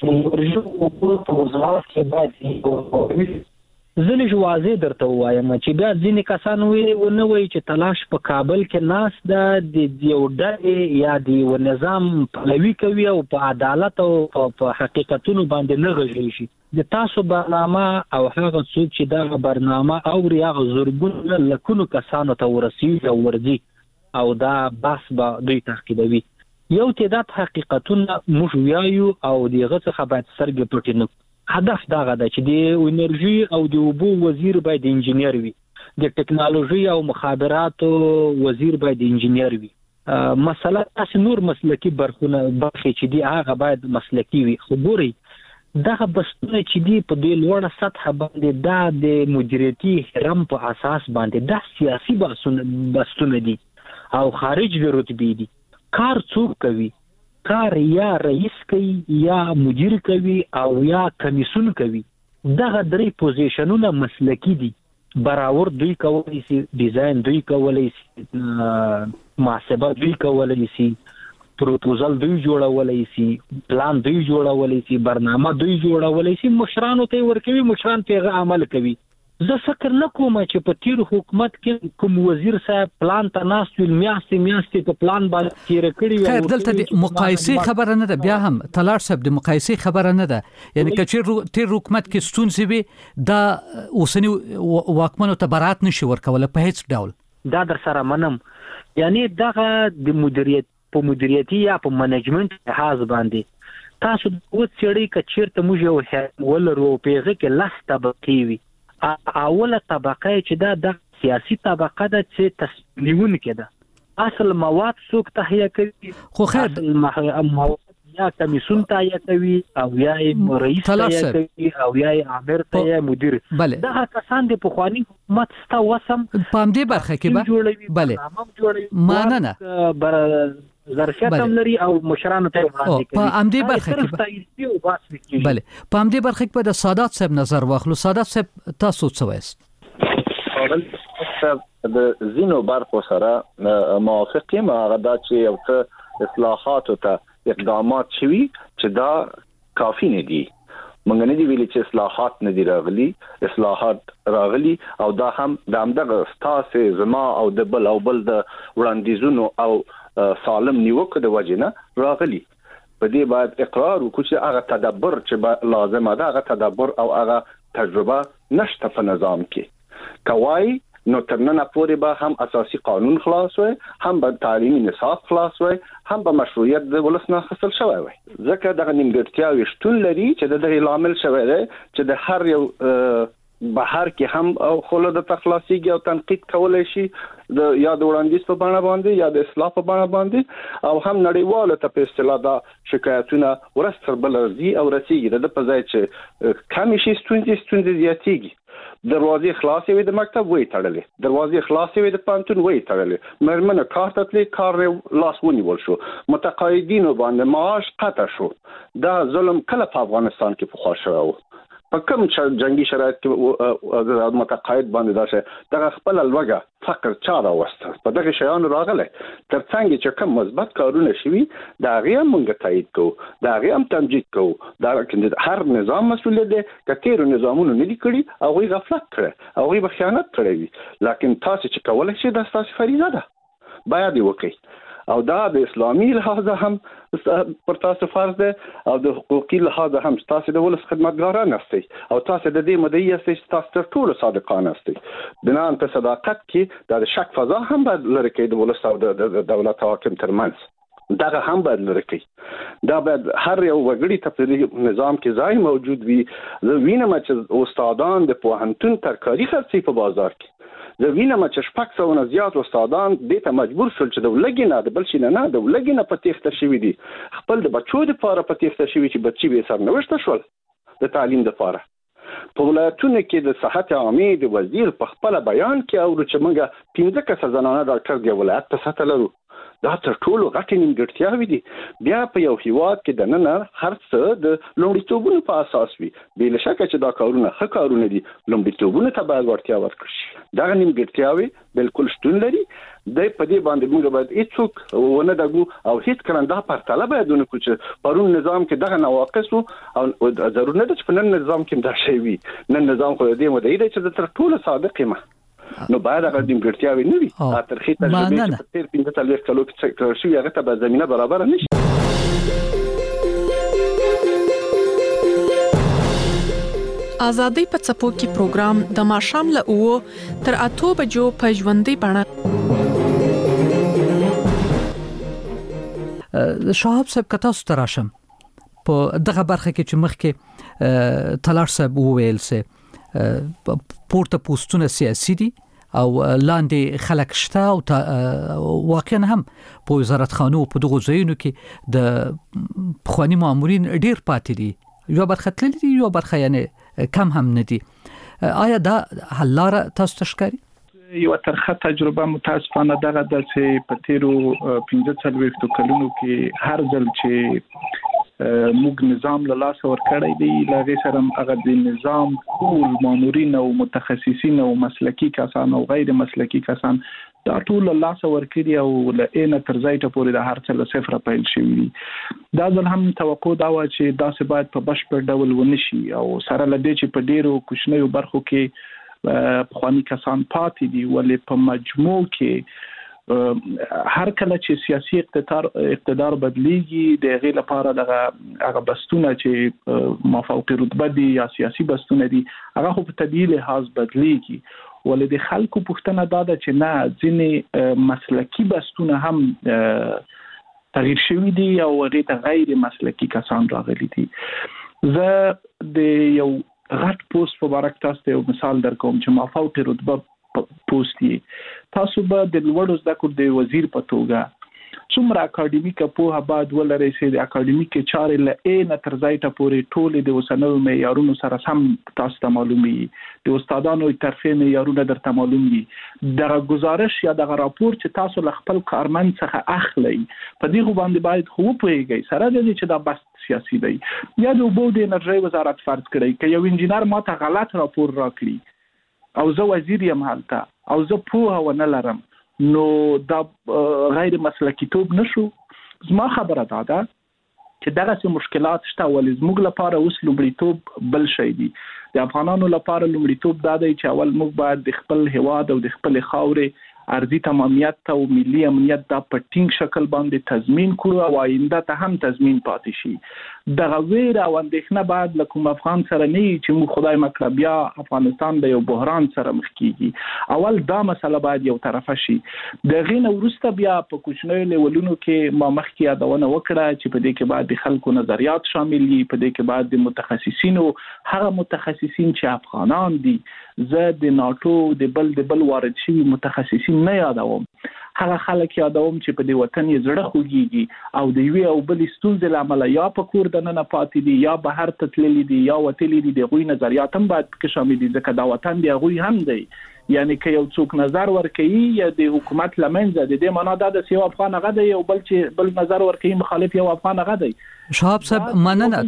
زلش واضح درته وایم چې بیا ځینې کسان ونه وایي چې تلاش په کابل کې ناس د یو ډلې یا د یو نظام پلوي کوي او په عدالت او په حقیقتونو باندې نه غږیږي شي. د تاسو برنامه او هغه څوک چې دا برنامه اوري هغه زرګونه لکونو کسانو ته ورسیږي او ورځي او دا بحث به دوی تعقیبوي. یو تعداد حقیقتونه موږ ویایو او دغه څخه باید سرګ پټ نه. هدف دا غدا چې د انرژي او د اوبو وزیر باید انجینیر وي، د ټکنالوژي او مخابراتو وزیر باید انجینیر وي. مسله تاسو نور مسلکی برخونه چې دی هغه باید مسلکی وي. خو ګوري دغه بسونه چې دی په دې لوړه سطح باندې دا د مدیریتي هرم په اساس باندې دا سیاسي بسونه دي او خارج د رتبې دي. کار څوک کوي؟ کار یا رئیس کوي یا مدیر کوي او یا کمیسون کوي. دغه درې پوزیشنونه مسلکی دي. براور دوی کولی شي، ډیزاین دوی کولی شي، محاسبه دوی کولی شي، پروپوزل دوی جوړولی شي، پلان دوی جوړولی شي، برنامه دوی جوړولی شي، مشرانو ته ورکوي، مشران په عمل کوي. زه فکر نه کوم چې په تیر حکومت کې کوم وزیر صاحب پلان ته ناست ویل میاشتې په پلان باندې تیر کړی. خیر دلته د مقایسې خبره نه ده، بیا هم طلال صاحب د مقایسې خبره نه ده، یعنی که تیر حکومت کې ستونزې وي دا اوسنی واکمنو ته برات نشي ورکوله په هیڅ ډول. دا در سره منم، یعنی دغه د مدیریتي یا په منیجمنت لحاظ باندې تاسو د وڅېړئ که چیرته موږ یو ولرو په هغه کې لس طبقې وي. اوله طبقه چې دا سیاسي طبقه ده چې تصمیم نیونکې ده. اصل مواد څوک تهیه کوي؟ خو خیر اصل مواد یا کمیسون تهیه کوي او یا رئیس تهیه کوي او یا امیر تهیه مدیر. دغه کسان د پخوانی حکومت ستا وسم په همدې برخه کې بله منظم ظرفیت هم لري او مشرانو ته وړاندې کوي. په همدې برخه کې بله په همدې برخه کې د سادات صاحب نظر واخلو. سادات صاحب تاسو څه وایست؟ د زینو برخو سره موافق یم. هغه دا چې یو څه اصلاحات ته اقدامات شوي چې دا کافی نه دي. موږ نه دی ویلي چې اصلاحات نه دي راغلي، اصلاحات راغلي او دا هم د همدغه ستاسو زما او د بل د وړاندیزونو او سالم نیوکه د وجنه راغلي. په دې باید اقرار وکړو چې هغه تدبر چې لازم ده، هغه تدبر او هغه تجربه نشته په نظام کې. کوي نو ترنه پورې به هم اساسي قانون خلاص وي، هم به تعلیمي نصاب خلاص وي، هم به مشروعیت د ولس نه حاصل شوی وي. ځکه دغه نیمګړتیاوې شتون لري چې دغه لامل شوی دی چې د هر یو بهر کې هم او خلک د تخلاصيږي او تنقید کولای شي د یا د وړاندیز په بڼه باندې یا د اصلاح په بڼه باندې او هم نړیواله ته په اصطلاح دا شکایتونه ورستر بل ارزي او رسیږي د په ځای چې کم شي ستونزې زیاتېږي. دروازې خلاصې وي د مکتب وې تړلې، دروازې خلاصې وي د پانتون وې تړلې، مرمنه کار ته تلې کار لاس ونیول شو، متقاعدینو باندې معاش قطع شو. دا ظلم کله په افغانستان کې پخوا شوی و؟ په کوم جنگي شرایط کې متقاعد باندې دا شي دغه خپل لوګه فقر چا راوسته په دغه شیانو راغله. ترڅنګ چې کوم مثبت کارونه شوي دا غي موږ تایید کوو، دا غي هم تمجید کوو. دا هر نظام مسؤل دی کتیر نظامونو نه دي کړی او غي غفلت کړي او غي خیانت کړی وي. لکه تاسو چې کولای شئ دا تاسو فریضه ده باید وکړئ. او دا د اسلامي لحاظ هم پر تاسو فرض ده او د حقوقي لحاظ هم تاسو د ولس خدمتګاران استئ او تاسو د دې مدعي استئ تاسو تر ټولو صادقانه استئ بنان په صداقت کې د شک فضا هم باید لري کې د ولس او د دولت حاکم ترمنځ دا هم باید لري کې دا باید هر یو وګړي ته په نظام کې ځای موجود وي زه وینم چې استادان د پوهنتون ترکاري خرڅي په بازار کې زه وینم چې شپږ سوه زیات استادان دې ته مجبور شول چې د ولګي نه د بل شي نه د ولګي نه په تېښته شوي دي خپل د بچو دپاره په تېښته شوي چې بچي بې سرنوشته شول د تعلیم دپاره په ولایتونو کې د صحت عامې د وزیر په خپل بیان کې اورو چې موږ 15 کسه زنانه ډاکټر دی ولایت په سطح لرو دا تر ټولو غټې نیمګړتیاوې دي بیا په یو هیواد کې د نن هر څه د لومړیتوبونو په اساس وي بې له شکه چې دا کارونه ښه کارونه دي لومړیتوبونو ته باید ورتیا ورکړل شي دغه نیمګړتیاوې بالکل شتون لري د په دې باندې موږ باید هیڅوک ونه دغو او هیڅ کله دا پرتله باید ونه کړو چې پرون نظام کې دغه نواقص او ضرور نه ده چې په نن نظام کې دا شی وي نن نظام خو دې مدعي دی چې تر ټولو صادق یم نو باید هغه نیمګړتیاوې نه وي ترخی تجربې چې په تیر 15 کلو کې شوي هغه ته به زمینه برابر نه شي ازادي په څپو کې پروګرام د ماشام له 9 تر 8 بجو په ژوندۍ بڼه شهاب صاحب کتا ستراشم په دغه برخه کې چې مخکې تلار صاحب وویل سه پورته پوسټونه سیاسي دي او لاندې خلک شته او واقعا هم په وزارت خانو په دغه ځایونو کې د خواني مامورین ډیر پاتې دي یو برخه تللی دي یو برخه یعنی کم هم نه دي آیا دا حل لاره تاسو تشکاري یو ترخه تجربه متاسفانه دغه د چې په تیرو 15 کلونو کې هر ځل چې موږ نظام له لاس ورکړی دی لږه سره هغه د نظام ټول مامورین او متخصصین او مسلکی کسان او غیر مسلکی کسان دا ټول له لاس ورکړي او له اینه تر ځای ته پورې د هر څه له صفر پیل شوی دا ځل هم توقع دا و چې دا څه باید په بشپړ ډول ونشي او سره لدې چې په ډیرو کوچنیو برخو کې خواني کسان پاتې دي ولې په مجموع کې هر کله چې سیاسي اقتدار بدلیږي د غیر لپاره هغه بستونه چې مافوقي رتبه دي یا سیاسي بستونه دي هغه خو په طبيعي لحاظ بدلیږي ولې د خلکو پوښتنه دا ده چې نه ځینې مسلکی بستونه هم تغییر شوي دي او غیر مسلکی کسان راغلي دي زه د یو غټ پوسټ په اړه تاسو یو مثال درکوم چې مافوقي رتبه پوسټي تاسو به د لوړو زده کړو د وزیر په توګه څومره اکاډمیک په هباد ولري چې د اکاډمیک چارې له نه تر ځای ته پورې ټول د وسنو معیارونو سره سم تاسو ته معلومي د استادانو ترفیع معیارونه درته معلومي دغه گزارش یا دغه راپور چې تاسو له خپل کارمند څخه اخلي په دې باندې باید خو پوهیږئ سره د دې چې دا بس سیاسي دی یا د اوبو د انرژي وزارت فرض کړي چې یو انجینر ماته غلط راپور راکړي او زه وزیر یم هلته او زه پوهه ونه لرم نو دا غیر مسلکی توب نشو زما خبره ده چې دغه څه مشکلات شته ولې زموږ لپاره اوس لومړیتوب بل شي دي د افغانانو لپاره لومړیتوب دا دی چې اول موږ باید د خپل هواد او د خپل خاورې ارضي تمامیت او ملي امنیت د پټینګ شکل باندې تضمین کړو او آینده ته هم تضمین پاتې شي دغه ویر او اندېښنه بعد لکه افغان سره نه چې موږ خدای مکړه بیا افغانستان د یو بحران سره مخ کیږي اول دا مسله باید یو طرفه شي د غینه ورسته بیا په کوچنیو لیولونو کې ما مخکې یادونه وکړه چې په دې کې باید د خلکو نظریات شامل وي په دې کې باید د متخصصینو هغه متخصصین چې افغانان دي زه د ناتو د بل وارد شوي متخصصین نه یادوم هغه خلک یادوم چې په دې وطن یې زړه خوږيږي او د یوې او بل ستونزې لامل یا په کور دننه پاتې دي یا بهر ته تللي دي یا وتلي دي د غوي نظریات هم باید کې شامل دي ځکه دا وطن دی غوي هم دی یعنی که یو څوک نظر ورکوي یا د حکومت لمنځه د دې معنا دا د یو افغان غا دی او بل نظر ورکوي مخالف یو افغان غا دی شهاب صاحب مننه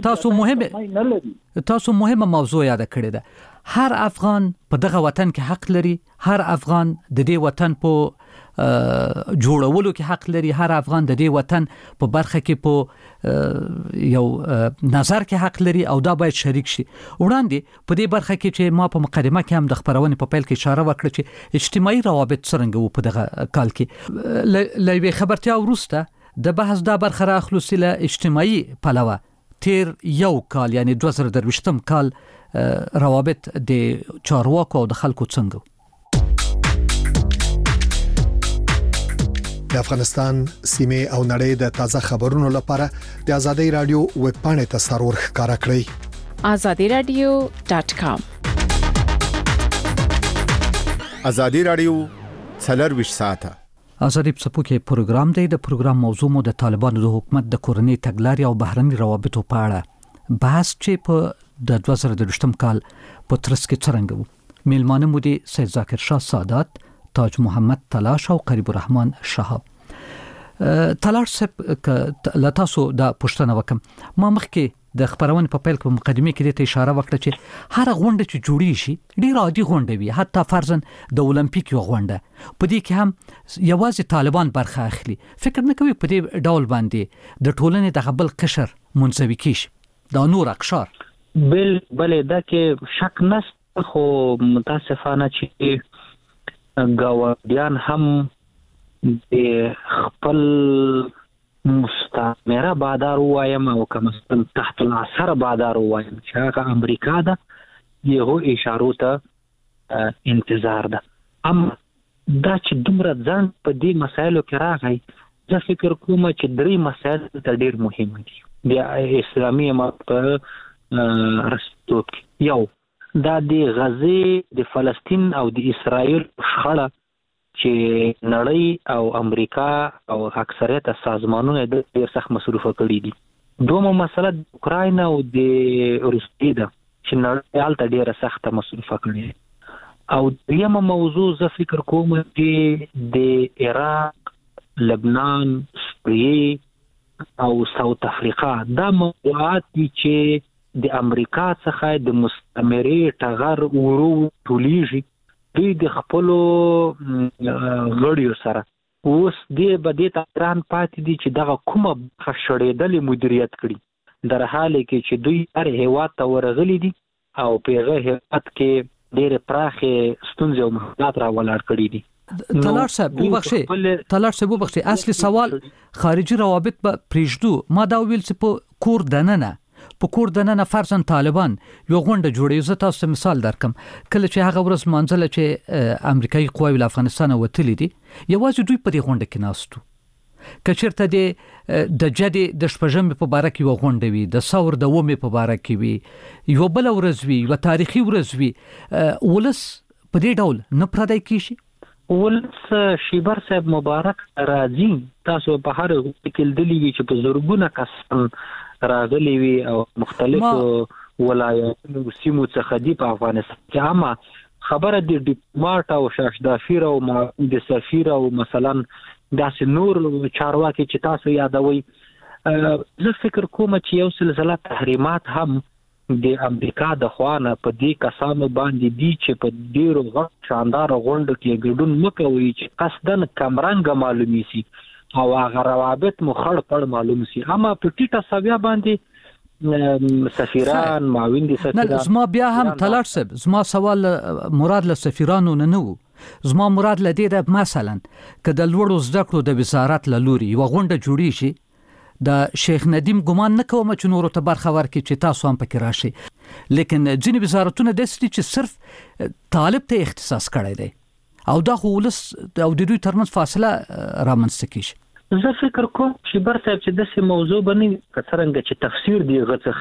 تاسو مهمه موضوع یاد کړی ده هر افغان په دغه وطن کې حق لري هر افغان د دې وطن په جوړولو کې حق لري، هر افغان د دې وطن په برخه کې په یو نظر کې حق لري او دا باید شریک شي. وړاندې په دې برخه کې چې ما په مقدمه کې هم د خبرونې په پیل کې اشاره وکړه چې اجتماعي روابط څرنګه وو په دغه کال کې، لوي خبرتیا وروسته د بحث دا برخه راخلو سله اجتماعي پلوه تیر یو کال یعنی 2023 کال روابط د چارواکو او د خلکو څنګه؟ د افغانستان سیمه او نړۍ د تازه خبرونو لپاره د آزادۍ رادیو ویب پاڼې ته سرور ښکارا کړئ azadiradio.com. آزادۍ رادیو 24 ساعته آزادۍ څپوکې پروګرام دی. د پروګرام موضوع مو د طالبانو د حکومت د کورنۍ تګلارې او بهرني روابطو په اړه بحث چې په د 2023 کال په ترڅ کې څرنګه وو. میلمانه مو دي سید ذاکر شاه سادات، تاج محمد تلاش او قریب الرحمن شهاب. تلاش صاحب لتاسو دا پښتنه وکم، ما مخکې د خبرونه په پیل کې مقدمه کې ته اشاره وکړه چې هر غونډه چې جوړی شي ډیر عادي غونډه وي، حتی فرضاً د اولمپیک یو غونډه په دې کې هم یوازې طالبان برخه اخلي. فکر نه کوي په دې ډول باندې د ټولنې د خپل قشر منځوي کیږي دا نور اقشار بل دا کې شک نشته، خو متاسفانه چې ګاونډیان هم د خپل مستعمره بادار وایم او کوم تحت الاثر بادار وایم چې هغه امریکا ده، یو اشارو ته انتظار ده. اما دا چې دومره ځان په دې مسایلو کې راغی، زه فکر کوم چې درې مسایل ته ډیر مهم دي د اسلامي امارت په رسټوب کې. یو دا د غزې د فلسطین او د اسرائیل شخړه چې نړۍ او امریکا او اکثریت سازمانونو د ډیر سخت مصرفه کړي دي. دومره مسله د اوکراین او د روسیې ده چې نړۍ حالت ډیر سخت مصرفه کړي. او دیمه موضوع زه فکر کوم چې د عراق، لبنان، سوریه او ساوث افریقا دا موضوعات دي چې د امریکا څخه د مستعمرې ټغر ورو ټولیږي. دوی د خپلو غړیو سره اوس د بدې تران پاتې دي چې دغه کومه خشړېدلې مدیریت کړي، در حال کې چې دوی هر هیواد ته ورغلي دي او په هغه هیواد کې ډېر پراخې ستونزې او مشکلات راولاړ کړي دي. تلاش صاحب وبخښئ، اصلي سوال خارجي روابط به پریږدو. ما دا ویل چې په کور دننه فرضاً طالبان یو غونډه جوړوي. زه تاسو مثال درکم، کله چې هغه ورځ منځله چې امریکایي قواوې له افغانستان وتلې دي، یوازې دوی په دې غونډه کې ناستو. که چېرته د جدې د شپږمې په باره کې یو غونډه وي، د ثور د اومې په باره کې وي، یو بله ورځ وي، یوه تاریخي ورځ وي، ولس په دې ډول نه پردی کېږي. ولس شیبر صاحب مبارک راځي، تاسو په هر کې لیدلی وي چې په زرګونه کسان راغلي وي او مختلفو ولایتونو سیمو څخه دي په افغانستان کې. اما خبره د ډیپلوماټ او شاشدافیر او د سفیر او مثلا داسې نور چارواکي چې تاسو یادوي، زه فکر کوم چې یو سلسله تحریمات هم د امریکا د خوانه په دې کسانو باندې دي چې په ډیرو غټ شاندار غونډو کې ګډون مکوي چې قصدن کمرنګ معلومي سي او هغه روابط مخړ پړ معلوم سي. اما په ټیټه سویا باندې سفیران معاون دي سفیران. زما بیا هم تلاش صاحب، زما سوال مراد له سفیرانو نه وو، زما مراد له دې ده مثلا که د لوړو زده کړو د وزارت له لوري یوه غونډه جوړی شي، د شیخ ندیم ګمان نه کوم چې نورو ته برخه ورکړي چې تاسو هم پکې راشي، لیکن ځینې وزارتونه داسې دي چې صرف طالب ته اختصاص کړی دی او دا خو ولس او د دوی ترمنځ فاصله رامنځته کیږي. زه فکر کوم چې بر صاحب چې داسې موضوع بني څرنګه چې تفسیر دی غڅخ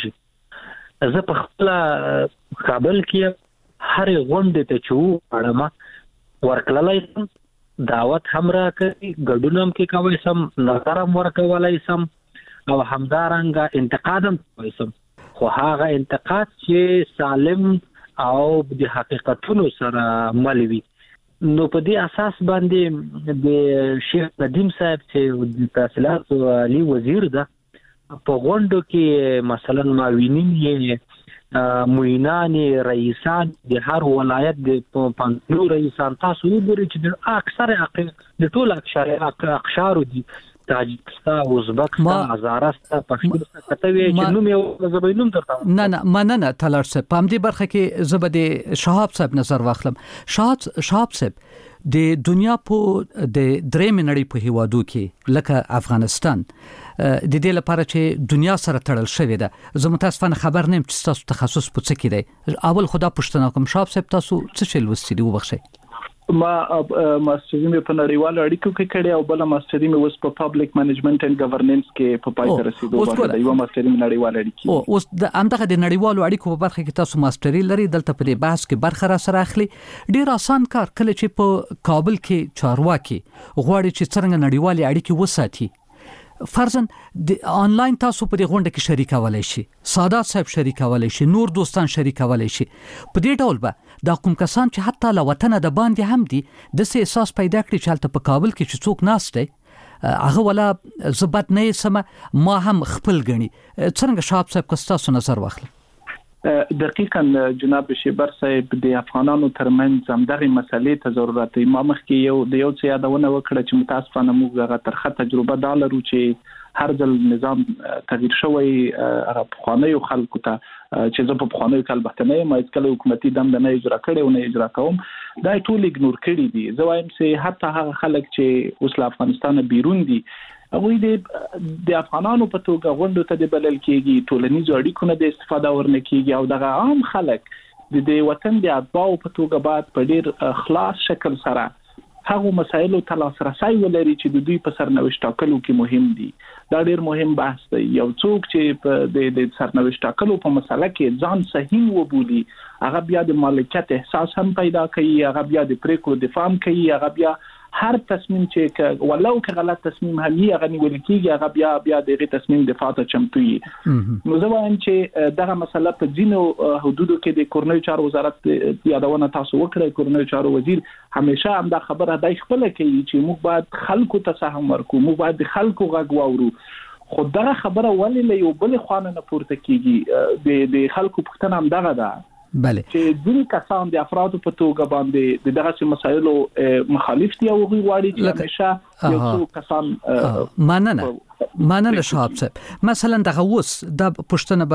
کیږي. زه په خپل کابل کې هر غونډه ته چې وړم ورکللای دعوت هم راکړي، ګډون هم کې کوي سم، نظر هم ورکولای سم او همدارنګه انتقاد هم کوي سم، خو هغه انتقاد چې سالم او د حقیقتونو سره مل وي. نو په دې اساس باندې د شیخ ندیم صاحب چې د تحصیلات عالی وزیر ده په غونډو کې مثلا معاونین یې معینان رئیسان د هر ولایت د پنځو رئیسان تاسو وګورئ چې د اکثر د ټول اقشار دي تاجکستان ازبکستان هزارستان پښتونستان کتوي چې نوم یو زبینوم درته نه تلار صاحب په دې برخه کې زبده شهاب صاحب نظر واخلم. شهاب صاحب د دنیا په د درېم نړۍ په هیوادو کې لکه افغانستان د دې لپاره چې دنیا سره تړل شوې ده زه متاسفانه خبر نیم چې تاسو تخصص په څه کې دی. اول خدا پښتنه کوم شهاب صاحب تاسو څه چل وستې دی وبخښئ. ما ماستري مې په نړیوالو اړیکو کې کړې او بل ماستري مې اوس په پبلک منیجمنت اند ګورننس کې په پای ته رسیدو باندې یو ماستري مې نړیوالو اړیکې اوس د همدغه د نړیوالو اړیکو په برخه کې تاسو ماستري لري دلته په دې بحث کې برخه را سره اخلي. ډیر آسان کار کله چې په کابل کې چارواکي غواړي چې څنګه نړیوالې اړیکې وساتي فرضاً د آنلاین تاسو په دې غونډه کې شریکولای شي سادات صاحب شریکولای شي نور دوستان شریکولای شي په دې ډول به دا کوم کسان چې حتی له وطن د باندې هم دي د سې احساس پیدا کړي چې حالت په کابل کې چې څوک ناشته هغه ولا زبط نه سم ما هم خپل غني څنګه شاب صاحب کستاسو نظر واخلي. دقیقاً جناب شیبر صاحب د افغانانو ترمنځ همدغه مسلې ته ضرورت دی. ما مخکې یو څه یادونه وکړه چې متاسفانه موږ هغه ترخه تجربه دا لرو چې هر ځل نظام تغییر شوی هغه خوانیو خلکو ته چې زه په خوانیو کال بهتنه ما کله حکومتي دم نه اجرا کړي او نه اجرا کوم دا ټول اګنور کړي دي. زه وایم چې حتی هغه خلک چې اوس له افغانستان بیرون دي هغه د افغانانو په توګه غونډو ته د بلل کېږي ټولنیزو اړیکو نه د استفاده ورنه کېږي او دغه عام خلک د وطن د اتباعو په توګه بعد په ډیر خلاص شکل سره هغه مسایلو ته لاسرسي ولري چې د دوی په سرنوشت ټاکلو کې مهم دي. دا ډیر مهم بحث دی. یو څوک چې د سرنوشت ټاکلو په مسله کې ځان صحیح وبولي هغه بیا د مالکیت احساس هم پیدا کوي هغه بیا د پریکړو دفاع کوي هغه بیا هر تصمیم چې ولو که غلط تصمیم هم یې هغه نیول کېږي هغه بیا دغه تصمیم دفاع ته چمتو وي. نو زه وایم چې دغه مسله په ځینو حدودو کې د کورنیو چارو وزارت یادونه تاسو وکړه. کورنیو چارو وزیر همیشه هم دا خبره دای خپل کوي چې موږ باید خلکو ته سهم ورکو موږ باید د خلکو غږ واورو. خو دا خبره ولې له یو بل خوانه نه پورته کیږي د خلکو پوښتنه هم دغه ده بله چې ځینې کسان د افرادو په توګه باندې دغه مسایلو مخالف دي او غواړي چې همیشه یو څو کسان مننه شهاب صاحب مثلا دغه اوس د پښتنه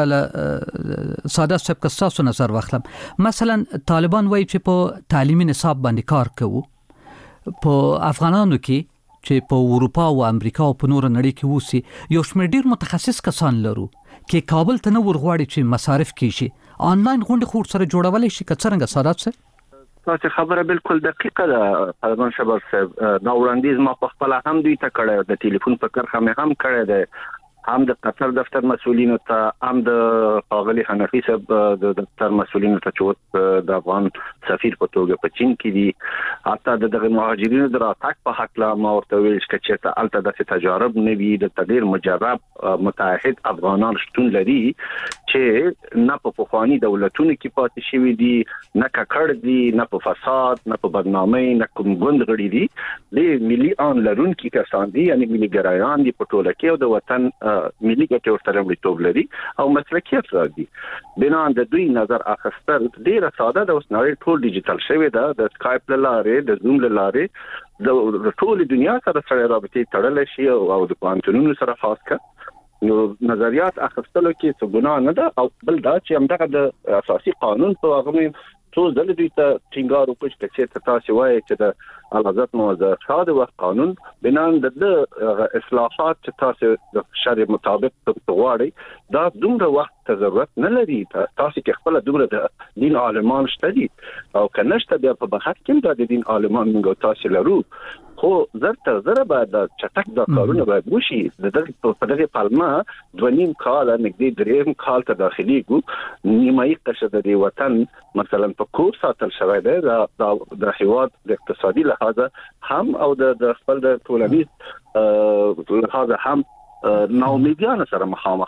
بل ساده صاحب کستاسو نظر واخلم مثلا طالبان وایي چې په تعلیمي نصاب باندې کار کوي په افغانانو کې چې په اروپا او امریکا او په نور نړۍ کې وسی یو شمېر ډیر متخصص کسان لرو کې کابل ته نور غواړي چې مصارف کیږي آنلاین غونډه خور سره جوړولای شي کڅرنګ سادات صاحب تاسو خبره بالکل دقیقه ده. پرمان شباب صاحب نو وړاندیز ما په خپل هم دوی ته کړه د ټلیفون په کرخه مې هم کړه ده هم د قطر دفتر مسؤلینو ته هم د اغلی حنفي صاحب د دفتر مسؤلینو ته چې د افغان سفیر په توګه په چین کې دي حتی دغه مهاجرینو د راتګ په حق لا ما ورته ویل چې ته الته د تجارب نوي د تغیر مجرب متعهد افغانان شتون لري چې نه په پخوانی دولتونو کې پاتې شوی دي نه ککړ دي نه په فساد نه په بدنامۍ نه کوم ګوند غړي دي د ملي ان لرون کې کسان دي یعنی ملي ګرایان دي په ټوله کې او د وطن ملي ګټې ورته وړاندې لري او مسلکي افراد دي. بنا د دوی نظر اخیستل ډیر ساده د اوس نړۍ ټول ډیجیټل شوی ده د سکایپ لاره د زوم لاره د ټول دنیا سره رابطې تړل شي او د پانتونونو سره خاص کړه نو نظریات اخیستلو کې څه ګناه نه ده او بل دا چې همدغه د اساسي قانون په هغه څو ځله دوی ته ټینګار وکړي چې تاسو وایي چې د حضرت موضوع خاص وخت قانون بنان د اصلاحات چې تاسو د شرع مطابق غواړي دا دومره وخت ته ضرورت نه لري تاسو کې خپل دومره د دین عالمان شته دي او کنهشته بیا په بحث کې د دین عالمان موږ تاسو لرو خو زره بعد چټک د کارونه باید وشي دغه په دغه پالما 2.5 کال نږدې 3 کال ته داخلي ګو نیمایي قشر د وطن مثلا په کور ساتل شوی دی د هیواد د اقتصادي لحاظه هم او د خپل د ټولنیز لحاظه هم ناامیدیانه سره مخامخ ده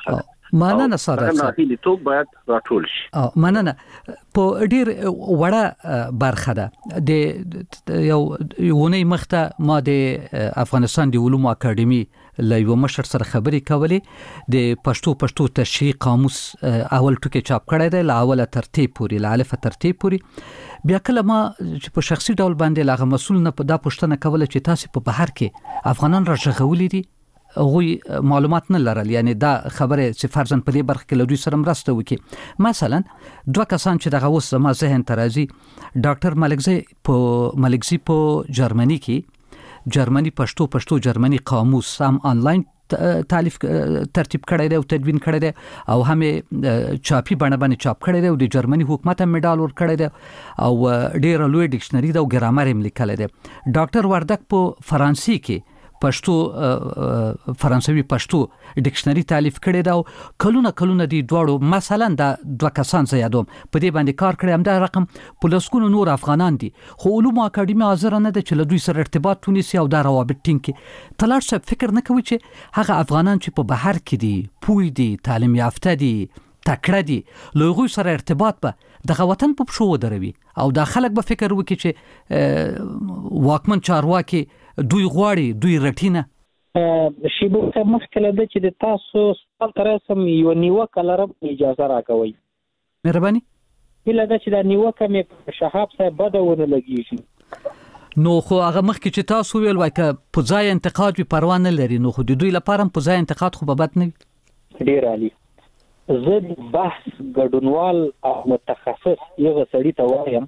مننه ساده ناهیلي توپ باید راټول شي. مننه په ډیر وړه برخه ده د یو ونی مخته ما د افغانستان د علومو اکاډمي له یو مشر سره خبرې کولې د پښتو تشریح قاموس اول ټکی چاپ کړی دی له اوله ترتیب پورې له الف ترتیب پورې. بیا کله ما چې په شخصي ډول باندې لاغه مسول نه په دا پوښتنه کوله چې تاسو په بهر کې افغانان راځغولې دي غوي معلومات نه لرل، یعنی دا خبره چې فرضاً په دې برخه کې له دوی سره مرسته وکړي. مثلا دوه کسان چې دغه اوس زما ذهن ته راځي، ډاکټر ملکزی په جرمني کې جرمني پښتو جرمني قاموس هم آنلاین ترتیب کړی دی او تدوین کړی دی او هم چاپی باندې چاپ کړی دی او د جرمني حکومت هم میډال ور کړی دی او ډیر لوی ډکشنری دا او ګرامر هم لیکل دی. ډاکټر وردک په فرانسوي کې فرانسوي پښتو ډکشنری تالیف کړی دا کلونه دی دواړو مثلا دا دوه کسان زیادوم په دې باندې کار کړی هم دا رقم په لسګونو نور افغانان دي، خو علومو اکاډمي حاضر نه ده چې له دوی سره ارتباط ونیسي او دا روابط ټینګ کړي. طلال صاحب فکر نه کوي چې هغه افغانان چې په بهر کې دي، پوی دي، تعلیم یافته دي، تکړه دي، له هغوی سره ارتباط به دغه وطن په پښو ودروي او دا خلک به فکر وکړي چې واکمن چارواکي دوی غواړي دوی رټینه. شیبو ته مخکله ده چې د تاسو سوال ترسم یو نیوکه لرم، اجازه راکوي. مهرباني. بله ده چې دا نیوکه مې شهاب صاحب بده ونه لګیږي. نو خو هغه مخکې چې تاسو ویل وای که په ځای انتقاد وي پروا نه لري، نو خو د دوی لپاره په ځای انتقاد خو به بد نه وي. ډیر عالی. زه د بحث ګډونوال او متخصص یو سړی ته وایم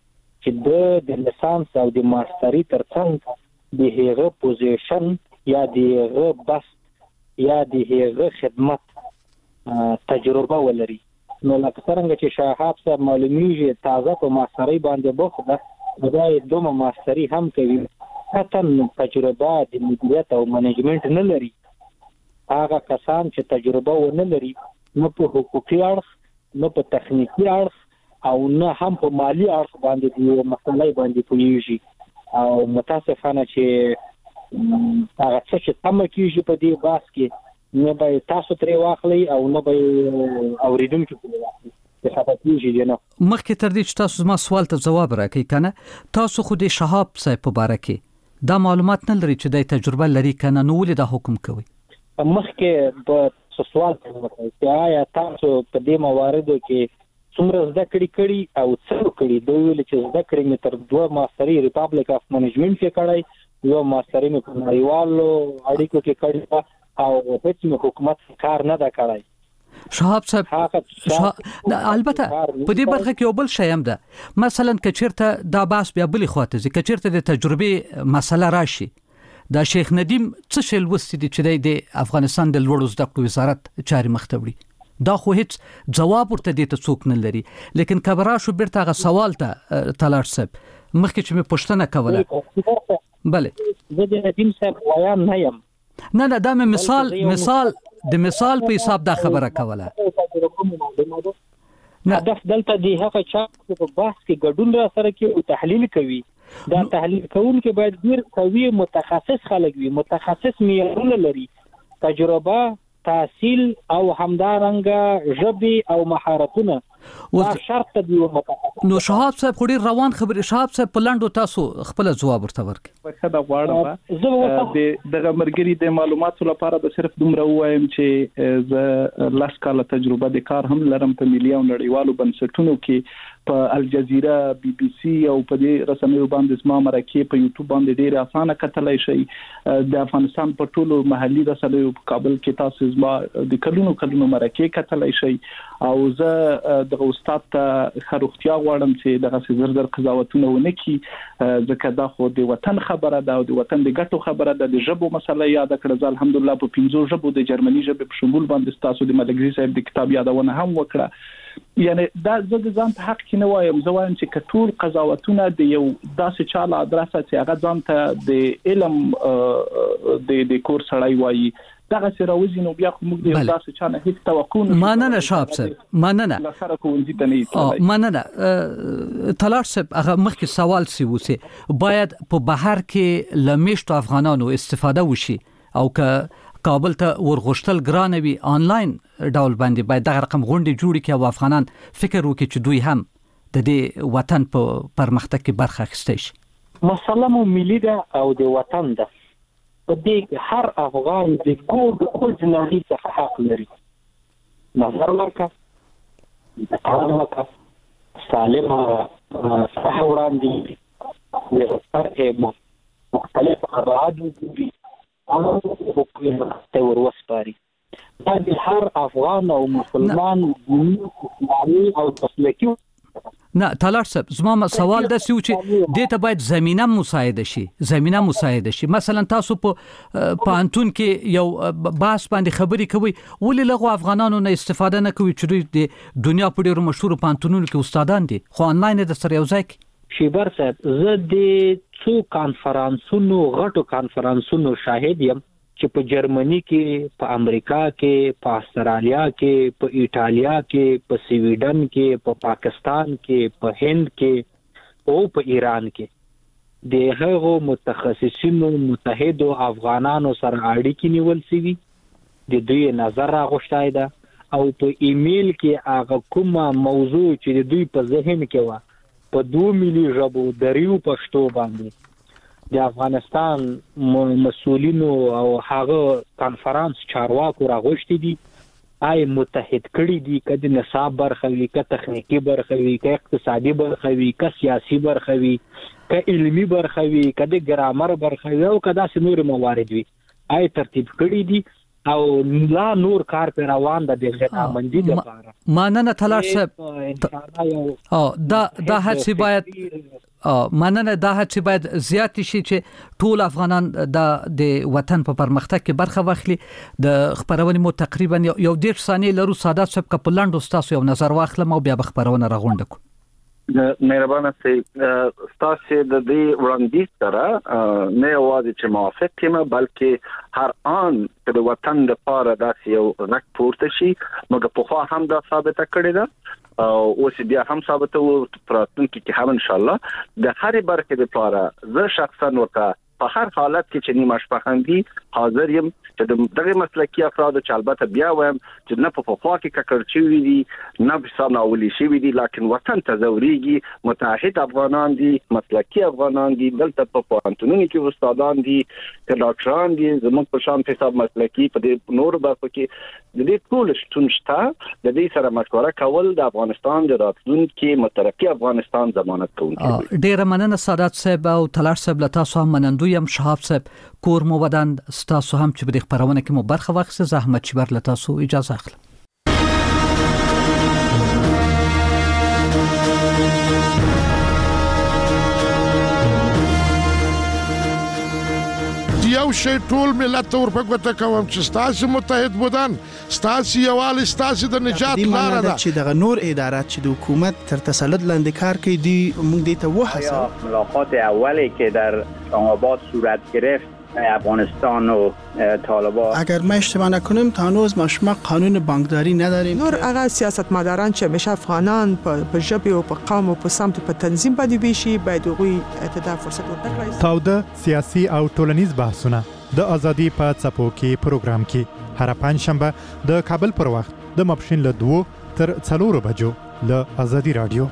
چې د لیسانس او د ماستري ترڅنګ د هغه پوزیشن یا د هغه بس یا د هغه خدمت تجربه ولري. نو لکه څنګه چې شهاب صاحب معلومیږي تازه په ماستري باندې بوخته دا دومره ماستري هم کوي، حتی تجربه د مدیریت او منیجمنت نه لري. هغه کسان چې تجربه ونه لري نه په حقوقي اړخ نه په تخنیکی اړخ او نه هم په مالی اړخ باندې د مسلې باندې پوهیږي او متاسفانه چې هغه څه چې تم کیږي په دې باس کې نه به تاسو ترې واخلي او نه به اوریدونکو ترې واخلي. مخکې تر دې چې تاسو ما سوال ته جواب راکړئ کنه، تاسو خو د شهاب صاحب په باره کې دا معلومات نه لري چې د تجربه لري کنه، نو ولې دا حکم کوي؟ مخکې په سوال کوي چې آیا تاسو په دې مواردو کې څومره زده کړی او څه کړی؟ دوی ویل چې زده کړی مې تر 2 ماستري ریپابلیک اف منیجمنت کې کړی، یو ماستري مې په نړیوالو اړیکو کې کړی او هیڅ مې حکومت کار نه دا کړی. شهاب صاحب البته په دې برخه کې یو بل شی هم ده، مثلا کچیرته دا باس بیا بلی خواته ځي، کچیرته د تجربه مسله راشي، دا شیخ ندیم څه شی لوستي دي چې د افغانستان د لوړو زده کړو وزارت چاري مخته وړي، دا خو هیڅ جواب ورته دي ته څوک نه لري. لیکن کبرا شو بیرته غ سوال ته طلال صاحب مخکې چې مې پوښتنه کوله. بله زه د ندیم صاحب ویان نه یم، نه دا مثال د مثال په حساب دا خبره کوله. هدف دلته دی هغه چا په بحث کې ګډون را سره کې او تحلیل کوي. دا تحلیل کوونکي باید ډیر قوي متخصص خلک وي، متخصص معیارونه لري، تجربه، تحصیل او همدارنګه ژبې او مهارتونه دا شرط دی. نو شهاب صاحب خو ډیر روان خبرې. شهاب صاحب په لاندو تاسو خپل جواب ورته ورکړئ. ورته دا غواړم د مرګري د معلوماتو لپاره به صرف دومره وایم چې زه لاس کاله تجربه د کار هم لرم په ملي او نړیوالو بنسټونو کې، په الجزیره، بي بي سي او په دې رسنیو باندې زما مرکه په یوټیوب باندې ډیر اسانه کتلای شي. د افغانستان په ټولو محلي رسنیو په کابل کې تاسو زما د کلونو مرکه کتلای شي او زه د استاد ته خروختیا غواړم چې دغه زر قضاوتونه ونه کی، ځکه دا خو د وطن خبره ده او د وطن د ګټو خبره ده. د ژبو مسله یاد کړه، الحمدلله په 15 ژبو د جرمني ژبې په شمول باندې تاسو د ملګری صاحب د کتاب یادونه هم وکړه. یعنی دا زه د ځان په حق کې نه وایم، زه وایم چې کټول قضاوتونه د یو داسې چاله ادرسه چې هغه ځان ته د علم د کور سړی وایي دغه سره وزین او بیا خو موږ د داسې چانه هیڅ توقع نه مننه. شهاب صاحب مننه. لسره کوونځي ته نه مننه. طلال صاحب هغه مخکې سوال سی وسی باید په بهر کې لمیشتو افغانانو استفاده وشي او که کابل ته ورغشتل ګران وي آنلاین ډول باندې باید دغه رقم غونډې جوړ کړي او افغانان فکر وکړي چې دوی هم د دې وطن په پرمختګ کې برخه اخیستی شي. مسله مو ملي ده او د وطن ده. په دې هر افغان د ګډ ځناري څخه حق لري. نظر ورکړه، کار وکړه، سالمه صحه وړاندې د فرق مختلف ابعاد دي او په وروسپاري. دا د هر افغان او مسلمان اسلامي او مسلکي نه تلار صاحب زما سوال د سیو چې د ته باید زمينه مساعده شي. مثلا تاسو په انتون کې یو باس باندې خبرې کوي ولې لغه افغانانو نه استفاده نه کوي چې د دنیا په ډیرو مشهور پانتونونو کې استادان دي خو آنلاین د سره یو ځای شیبر صاحب زه د څو غټو کانفرنسونو شاهد یم چې په جرمني کې، په امریکا کې، په استرالیا کې، په ایټالیا کې، په سویډن کې، په پاکستان کې، په هند کې او په ایران کې د هغو متخصصینو متحدو افغانانو سره اړیکې نیول شوي، د دوی نظر راغوښتای ده او په ایمیل کې هغه کومه موضوع چې د دوی په ذهن کې و په 2 ملي ژبو دریو پښتو باندې د افغانستان مسؤلینو او هغه کانفرنس چارواکو راغوښتي دي، آی متحد کړي دي، کله نصاب برخه وي، کله تخنیکی برخه وي، کله اقتصادي برخه وي، کله سیاسي برخه وي، کله علمي برخه وي، کله ګرامر برخه وي او کله نور موارد وي، آی ترتیب کړي دي او لا نور کار پر روان ده د غنامندي لپاره. ماننه تلار صاحب دا هڅه باید باید زیات شي چې ټول افغانان د وطن په پرمختګ کې برخه واخلي. د خبرونه مو تقریبا یو 1.5 ثانیې لرو. سادات صاحب کپلند استاد یو نظر واخلم او بیا به خبرونه راغونډ کو. مهربانه سي تاسو د دې وړاندیز سره نه یوازې چې موافق یم بلکې هر آن د وطن لپاره داسې یو رک پورته شي موږ په خوا هم دا ثابته کړې ده او اوس بیا هم ثابته وو پراتونکو کې هم ان شاء الله د هرې برخې لپاره زه شخصا ورته په هر حالت کې چې نیمه شپه خندي حاضر یم چې دغه مسلکي افراد چې البته بیا وایم چې نه په خوا کې ککړچوي دي نه په سم اولي شي دي لکه وطن ته زوريږي متحد افغانان دي مسلکي افغانان دي دلته په پوهنتونونو کې استادان دي ډاکټران دي زموږ په شان حساب مسلکي په دې نور برخو کې د دې ټول شتون شته. د دې سره مشوره کول د افغانستان د راتلونکي مترقي افغانستان ضمانت کوي. ډیر مننه سادات صاحب او تلار صاحب له تاسو هم منندوی یم. شهاب صاحب کور مو ودان تاسو هم چې په خبرونه کې مو برخه واخیسته. زحمت چې بر له تاسو اجازه اخلم. یو شی ټول ملت ورپګوته کوم چې ستاسو متحد بودن ستاسو یوال ستاسو د نجات لار ده چې دغه نور ادارات چې د حکومت تر تسلط لاندې کار کوي دی موږ دې ته وحسه ملاقات اولی که در اسلام‌آباد صورت گرفت افغانستان و طالبان اگر ما اشتباه نکنیم تا هنوز ما قانون بانکداری نداریم. نور هغه سیاستمداران چې همیشه افغانان په ژبه او په قوم او په سمت په تنظیم باندې ویشي باید هغوی ته فرصت ورکړي. تاوده سیاسي او ټولنیز بحثونه د ازادي په څپو کې پروګرام کې هر پنځشنبه د کابل پر وخت د ماپښین له 2 تر 4 بجو له ازادي رادیو.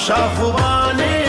شاخوبانه